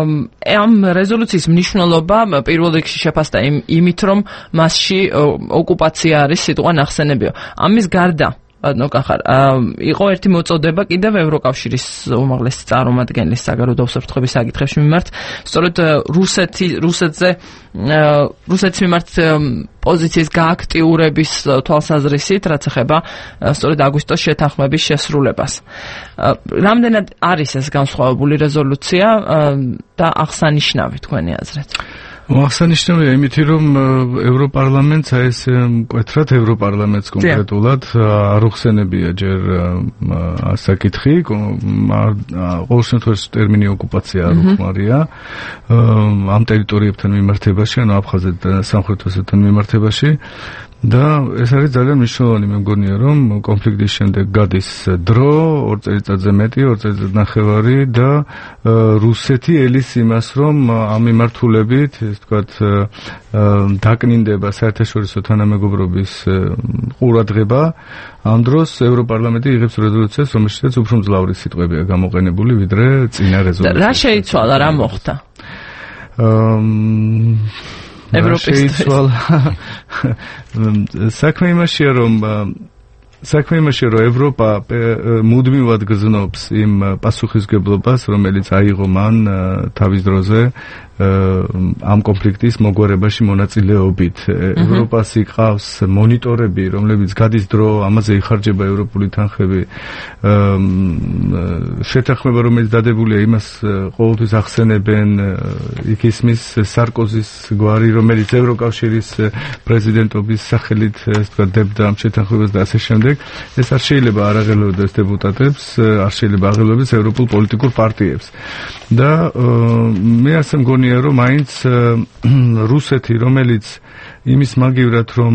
ამ რეზოლუციის მნიშვნელობა პირველ რიგში შეფასდა იმით, რომ მასში ოკუპაცია არის სიტყვა ნახსენებიო. ამის გარდა, ბატონო კახარ, იყო ერთი მოწოდება კიდევ ევროკავშირის უმაღლესი წარმომადგენლის საგარეო უსაფრთხოების საკითხებში მიმართ, სწორედ რუსეთი რუსეთზე რუსეთის მიმართ პოზიციის გააქტიურების თვალსაზრისით, რაც ეხება სწორედ აგვისტოს შეთანხმების შესრულებას. რამდენად არის ეს განსხვავებული რეზოლუცია და აღსანიშნავი თქვენი აზრით? აღსანიშნავია იმითი, რომ ევროპარლამენტს აი ეს მკვეთრად ევროპარლამენტს კონკრეტულად არ უხსენებია ჯერ საკითხი, ყოველ შემთხვევაში ტერმინი ოკუპაცია არ უხმარია ამ ტერიტორიებთან მიმართებაში, ანუ აფხაზეთთან, სამხრეთ ოსეთთან მიმართებაში. და ეს არის ძალიან მნიშვნელოვანი, მე მგონია, რომ კონფლიქტის შემდეგ გადის დრო, ორ წელიწადზე მეტი, ორ წელიწად ნახევარი და რუსეთი ელის იმას, რომ ამ მიმართულებით, ეს თქვათ, დაკნინდება საერთაშორისო თანამეგობრობის ყურადღება. ამ დროს ევროპარლამენტი იღებს რეზოლუციას, რომელშიც უფრო მძლავრი სიტყვებია გამოყენებული, ვიდრე წინა რეზოლუცია. რა შეიცვალა, რა მოხდა? ევროპისტვის საქმე იმაშია, რომ საქმე იმაშია, რომ ევროპა მუდმივად გზნობს იმ პასუხისგებლობას, რომელიც აიღო მან თავის დროზე ამ კონფლიქტის მოგვარებაში მონაწილეობით. ევროპას იყავს მონიტორები, რომლებიც გადის დრო, ამაზე იხარჯება ევროპული თანხები. შეთანხმება, რომელიც დადებულია, იმას ყოველთვის ახსენებენ, იქ ისმის სარკოზის გვარი, რომელიც ევროკავშირის პრეზიდენტობის სახელით, ასე ვთქვათ, დებდა ამ შეთანხმებას და ასე შემდეგ. ეს არ შეიძლება არ აღელვებდეს დეპუტატებს, არ შეიძლება აღელვებდეს ევროპულ პოლიტიკურ პარტიებს. და მე ასე მგონია, რომ მაინც რუსეთი, რომელიც იმის მაგივრად, რომ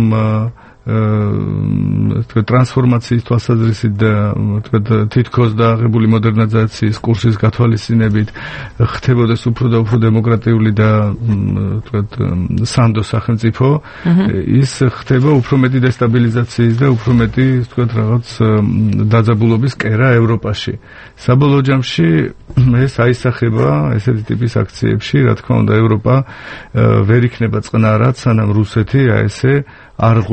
თქვა ტრანსფორმაციის თვალსაზრისით და თქვა თითქოს დააღებული მოდერნიზაციის კურსის გათვალისწინებით ხდებოდეს უფრო და უფრო დემოკრატიული და თქვა სანდო სახელმწიფო, ის ხდება უფრო მეტი დესტაბილიზაციის და უფრო მეტი თქვა რაღაც დაძაბულობის კერა ევროპაში. საბოლოო ჯამში ეს აისახება ესეთი ტიპის აქციებში, რა თქმა უნდა, ევროპა ვერ იქნება წყნარად, სანამ რუსეთი აი ესე არღვევს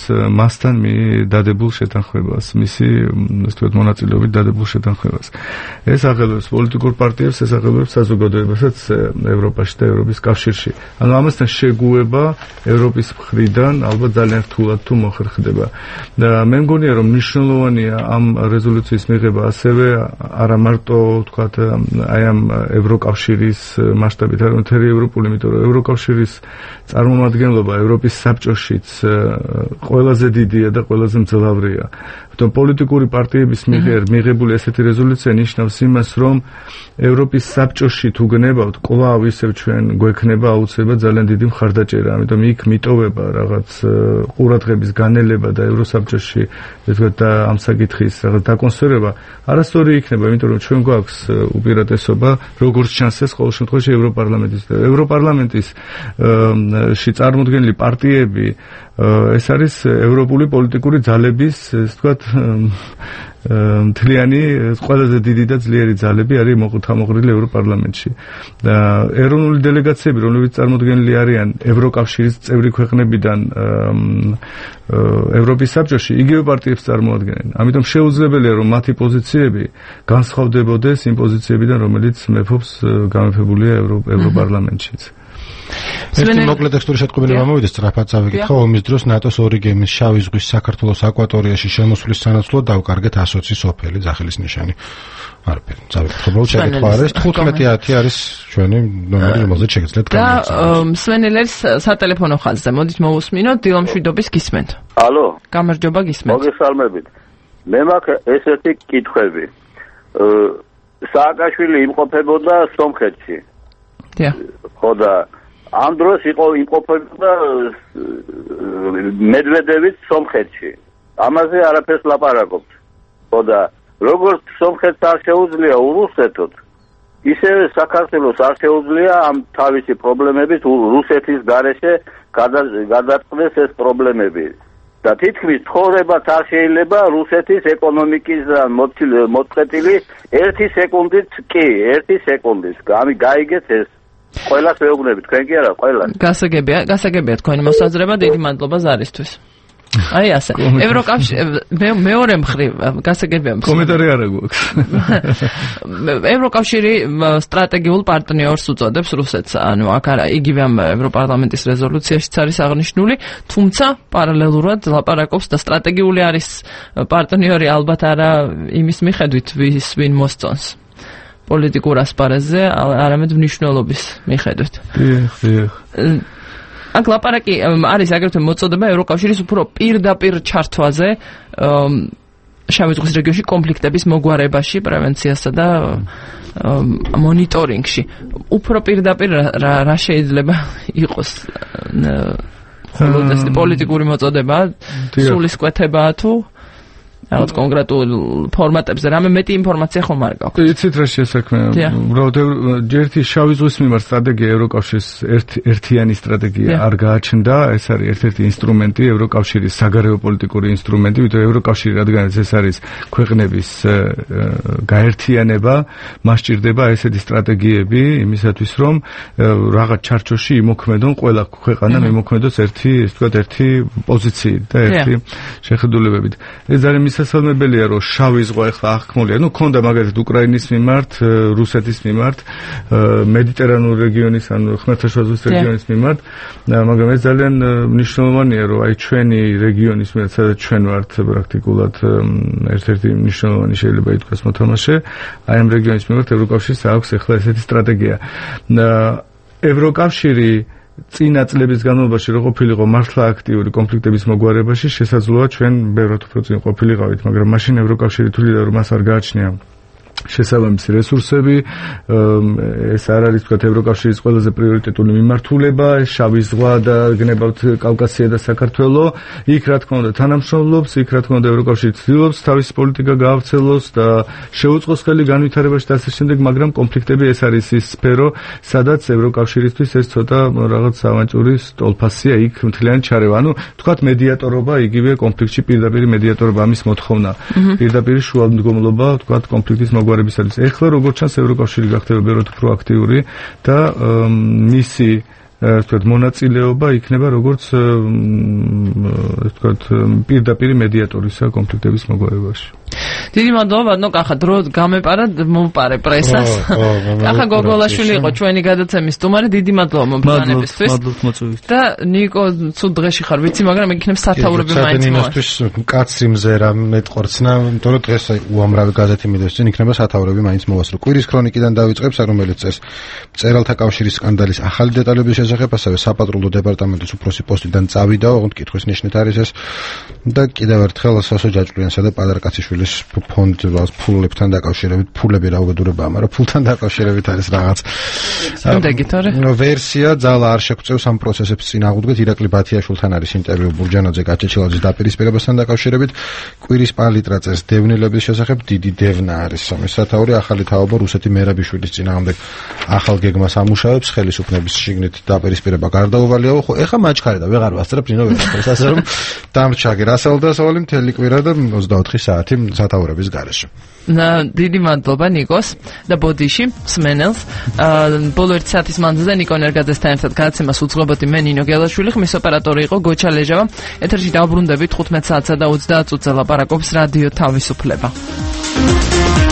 მასთან დადებულ შეთანხმებას, მისი ასე ვთქვათ მონაწილეობით დადებულ შეთანხმებას. ეს აღელვებს პოლიტიკურ პარტიებს, ეს აღელვებს საზოგადოებასაც ევროპაში და ევროპის კავშირში. ანუ ამასთან შეგუება ევროპის მხრიდან ალბათ ძალიან რთულად თუ მოხერხდება. და მე მგონია რომ მნიშვნელოვანია ამ რეზოლუციის მიღება ასევე არა მარტო ვთქვათ აი ამ ევროკავშირის მასშტაბით, არამედ მთელი ევროპული, იმიტომ რომ ევროკავშირის წარმომადგენლობა ევროპის საბჭოშიც ყველაზე დიდია და ყველაზე მძლავრია. თუმცა პოლიტიკური პარტიების მიერ მიღებული ესეთი რეზოლუცია ნიშნავს იმას, რომ ევროპის საბჭოში თუ გნებავთ, კვლავ ისევ ჩვენ გვექნება აუცილებლად ძალიან დიდი მხარდაჭერა, ამიტომ იქ მიტოვება რაღაც ყურადღების განელება და ევროსაბჭოში ესე ვთქვათ ამ საკითხის რაღაც დაკონსერვება არასწორი იქნება, იმიტომ რომ ჩვენ გვაქვს უპირატესობა, როგორც ჩანს ეს ყოველ შემთხვევაში ევროპარლამენტის ევროპარლამენტის ში წარმოდგენილი პარტიები ეს არის ევროპული პოლიტიკური ძალების ესე ვთქვათ მთლიანი ყველაზე დიდი და ძლიერი ძალები არის მოხმოყრილი ევროპარლამენტში. და ეროვნული დელეგაციები, რომლებიც წარმოდგენილი არიან ევროკავშირის წევრი ქვეყნებიდან ევროპის საბჭოში, იგივე პარტიებს წარმოადგენენ. ამიტომ შეუძლებელია რომ მათი პოზიციები განსხვავდებოდეს იმ პოზიციებიდან, რომელიც მეფობს გამეფებულია ევროპარლამენტშიც. ერთი მოკლე ტექსტური შეტყობინება მოვიდეს, სწრაფად წავიკითხო. ომის დროს ნატოს ორი გემის შავი ზღვის საქართველოს აკვატორიაში შემოსვლის სანაცვლოდ დავკარგეთ ასოცის ოფელი ძახილის ნიშანი. არაფერი, წავიკითხო. უბრალოდ შეკითხვა არის. თხუთმეტი ათი არის ჩვენი ნომერი, რომელზეც შეგიძლიათ გამოგცემოთ. და მსმენელებს სატელეფონო ხაზზე მოდით მოვუსმინოთ, დილამშვიდობის გისმენთ. ალო. გამარჯობა, გისმენთ. მოგესალმებით. მე მაქვს ესეთი კითხვები. სააკაშვილი იმყოფებოდა სომხეთში. დიახ. ხო და ამ დროს იყო იმყოფებოდა მედვედევიც სომხეთში. ამაზე არაფერს ლაპარაკობთ. ხო და როგორც სომხეთს არ შეუძლია ურუსეთოთ, ისევე საქართველოს არ შეუძლია ამ თავისი პრობლემებით რუსეთის გარეშე გადაწყდეს ეს პრობლემები. და თითქმის ცხოვრებაც არ შეიძლება რუსეთის ეკონომიკისგან მოწყვეტილი ერთი სეკუნდით კი, ერთი სეკუნდით. ამი გაიგეთ ეს. ყველას ვეუბნებით, თქვენ კი არა, ყველას. გასაგებია, გასაგებია თქვენი მოსაზრება, დიდი მადლობა ზარისთვის. აი ასე. ევროკავშირი მეორე მხრივ გასაგებია. კომენტარი არ აქვს. ევროკავშირი სტრატეგიულ პარტნიორს უწოდებს რუსეთს. ანუ აქ არა, იგივე ამ ევროპარლამენტის რეზოლუციაშიც არის აღნიშნული, თუმცა პარალელურად ლაპარაკობს და სტრატეგიული არის პარტნიორი ალბათ არა იმის მიხედვით, ვის ვინ მოსწონს. პოლიტიკურ ასპარეზზე, არამედ მნიშვნელობის მიხედვით. დიახ, დიახ. აქ ლაპარაკი არის აგრეთვე მოწოდება ევროკავშირის უფრო პირდაპირ ჩართვაზე შავი ზღვის რეგიონში კონფლიქტების მოგვარებაში, პრევენციასა და მონიტორინგში. უფრო პირდაპირ რა შეიძლება იყოს ხოლმე პოლიტიკური მოწოდება, სულისკვეთებაა თუ რაღაც კონკრეტულ ფორმატებზე რამე მეტი ინფორმაცია ხომ არ გაქვს. იცით რა შესაქმეა? უბრალოდ ერთი შავი ზღვის მიმართ სტრატეგია ევროკავშირის ერთიანი სტრატეგია არ გააჩნდა, ეს არის ერთ-ერთი ინსტრუმენტი, ევროკავშირის საგარეო პოლიტიკური ინსტრუმენტი, ვიდრე ევროკავშირი რადგანაც ეს არის ქვეყნების გაერთიანება, მას სჭირდება ესეთი სტრატეგიები იმისათვის, რომ რაღაც ჩარჩოში იმოქმედონ ყველა ქვეყანა იმოქმედოს ერთი, ასე ვთქვათ, ერთი პოზიციით და ერთი შეხედულებებით. ეს ძალიან მისასალმებელია, რომ შავი ზღვა ახლა აღქმულია. ნუ ქონდა მაგალითად უკრაინის მიმართ, რუსეთის მიმართ, მედიტერანულ რეგიონის, ანუ ხმელთაშუა ზღვის რეგიონის მიმართ, მაგრამ ეს ძალიან მნიშვნელოვანია, რომ აი ჩვენი რეგიონის მიმართ, სადაც ჩვენ ვართ პრაქტიკულად ერთ-ერთი მნიშვნელოვანი შეიძლება ითქვას მოთამაშე, აი ამ რეგიონის მიმართ ევროკავშირს აქვს ახლა ესეთი სტრატეგია. ევროკავშირი წინა წლების განმავლობაში რო ყოფილიყო მართლა აქტიური კონფლიქტების მოგვარებაში, შესაძლოა ჩვენ ბევრად უფრო წინ ყოფილიყავით, მაგრამ მაშინ ევროკავშირი თვლიდა, რომ მას არ გააჩნია შესაბამისი რესურსები, ეს არ არის თქვათ ევროკავშირის ყველაზე პრიორიტეტული მიმართულება, შავი ზღვა და გნებავთ კავკასია და საქართველო, იქ რა თქმა უნდა თანამშრომლობს, იქ რა თქმა უნდა ევროკავშირი ცდილობს თავისი პოლიტიკა გაავრცელოს და შეუწყოს ხელი განვითარებაში და ასე შემდეგ, მაგრამ კონფლიქტები ეს არის ის სფერო, სადაც ევროკავშირისთვის ეს ცოტა რაღაც ავანტურის ტოლფასია, იქ მთლიანი ჩარევა. ანუ თქვათ მედიატორობა, იგივე კონფლიქტში პირდაპირ მედიატორობა, ამის მოთხოვნა, პირდაპირ შუამდგომლობა, თქვათ კონფლიქტის მოგვარებისათვის. ეხლა როგორც ჩანს ევროკავშირი გახდება ბევრად უფრო აქტიური და მისი ვთქვათ მონაწილეობა იქნება როგორც ვთქვათ, პირდაპირ მედიატორისა კონფლიქტების მოგვარებაში. დიდი მადლობა, ბატონო კახა, დრო გამეპარა, მოვპარე პრესას. კახა გოგოლაშვილი იყო ჩვენი გადაცემის სტუმარი, დიდი მადლობა მომბრძანებისთვის. მადლობთ მოწვევით. და ნიკო, ცუდ დღეში ხარ, ვიცი, მაგრამ იქნებ სათაურები მაინც მოვა. ჩადენინისთვის კაცრი მზერა მეტყორცნა, იმიტომ რომ დღეს უამრავი გაზეთი მიდევს წინ, იქნება სათაურები მაინც მოვასრულო. კვირის ქრონიკიდან დავიწყებს, რომელიც წერს მწერალთა კავშირის სკანდალის ახალი დეტალების შესახებ, ასევე საპატრულო დეპარტამენტის უფროსი პოსტიდან წავიდა, ოღონდ კითხვის ნიშნით არის ეს. და კიდევ ერთხელ სასო ჯაჭვლიანსა და პატარა კაციშვილის ფონდს ფულებთან დაკავშირებით, ფულები რა უბედურებაა, მაგრამ ფულთან დაკავშირებით არის რაღაც. ვერსია ძალა არ შეგვწევს ამ პროცესებს წინააღმდეგ. ირაკლი ბათიაშვილთან არის ინტერვიუ ბურჯანაძე გაჩეჩილაძის დაპირისპირებასთან დაკავშირებით. კვირის პალიტრა წერს დევნილების შესახებ, დიდი დევნა არის სამი სათაური, ახალი თაობა რუსეთი მერაბიშვილის წინააღმდეგ ახალ გეგმას ამუშავებს, ხელისუფლების შიგნით დაპირისპირება გარდაუვალიაო. ხო, ეხა მაჩქარი და ვეღარ ვასწრებ ნინო ვეღარ ასე რომ დამრჩაგე რასალდასავალი მთელი კვირა და ოცდაოთხი საათი სათაურების გარეშე. დიდი მადლობა ნიკოს და ბოდიში სმენელს. ბოლო ერთი საათის მანძილზე ნიკო ნერგაძესთან ერთად გადაცემას უძღვებოდი მე ნინო გელაშვილი, ხმის ოპერატორი იყო გოჩა ლეჟავა. ეთერში დავბრუნდებით ხუთმეტ საათსა და ოცდაათ წუთზე ლაპარაკობს რადიო თავისუფლება.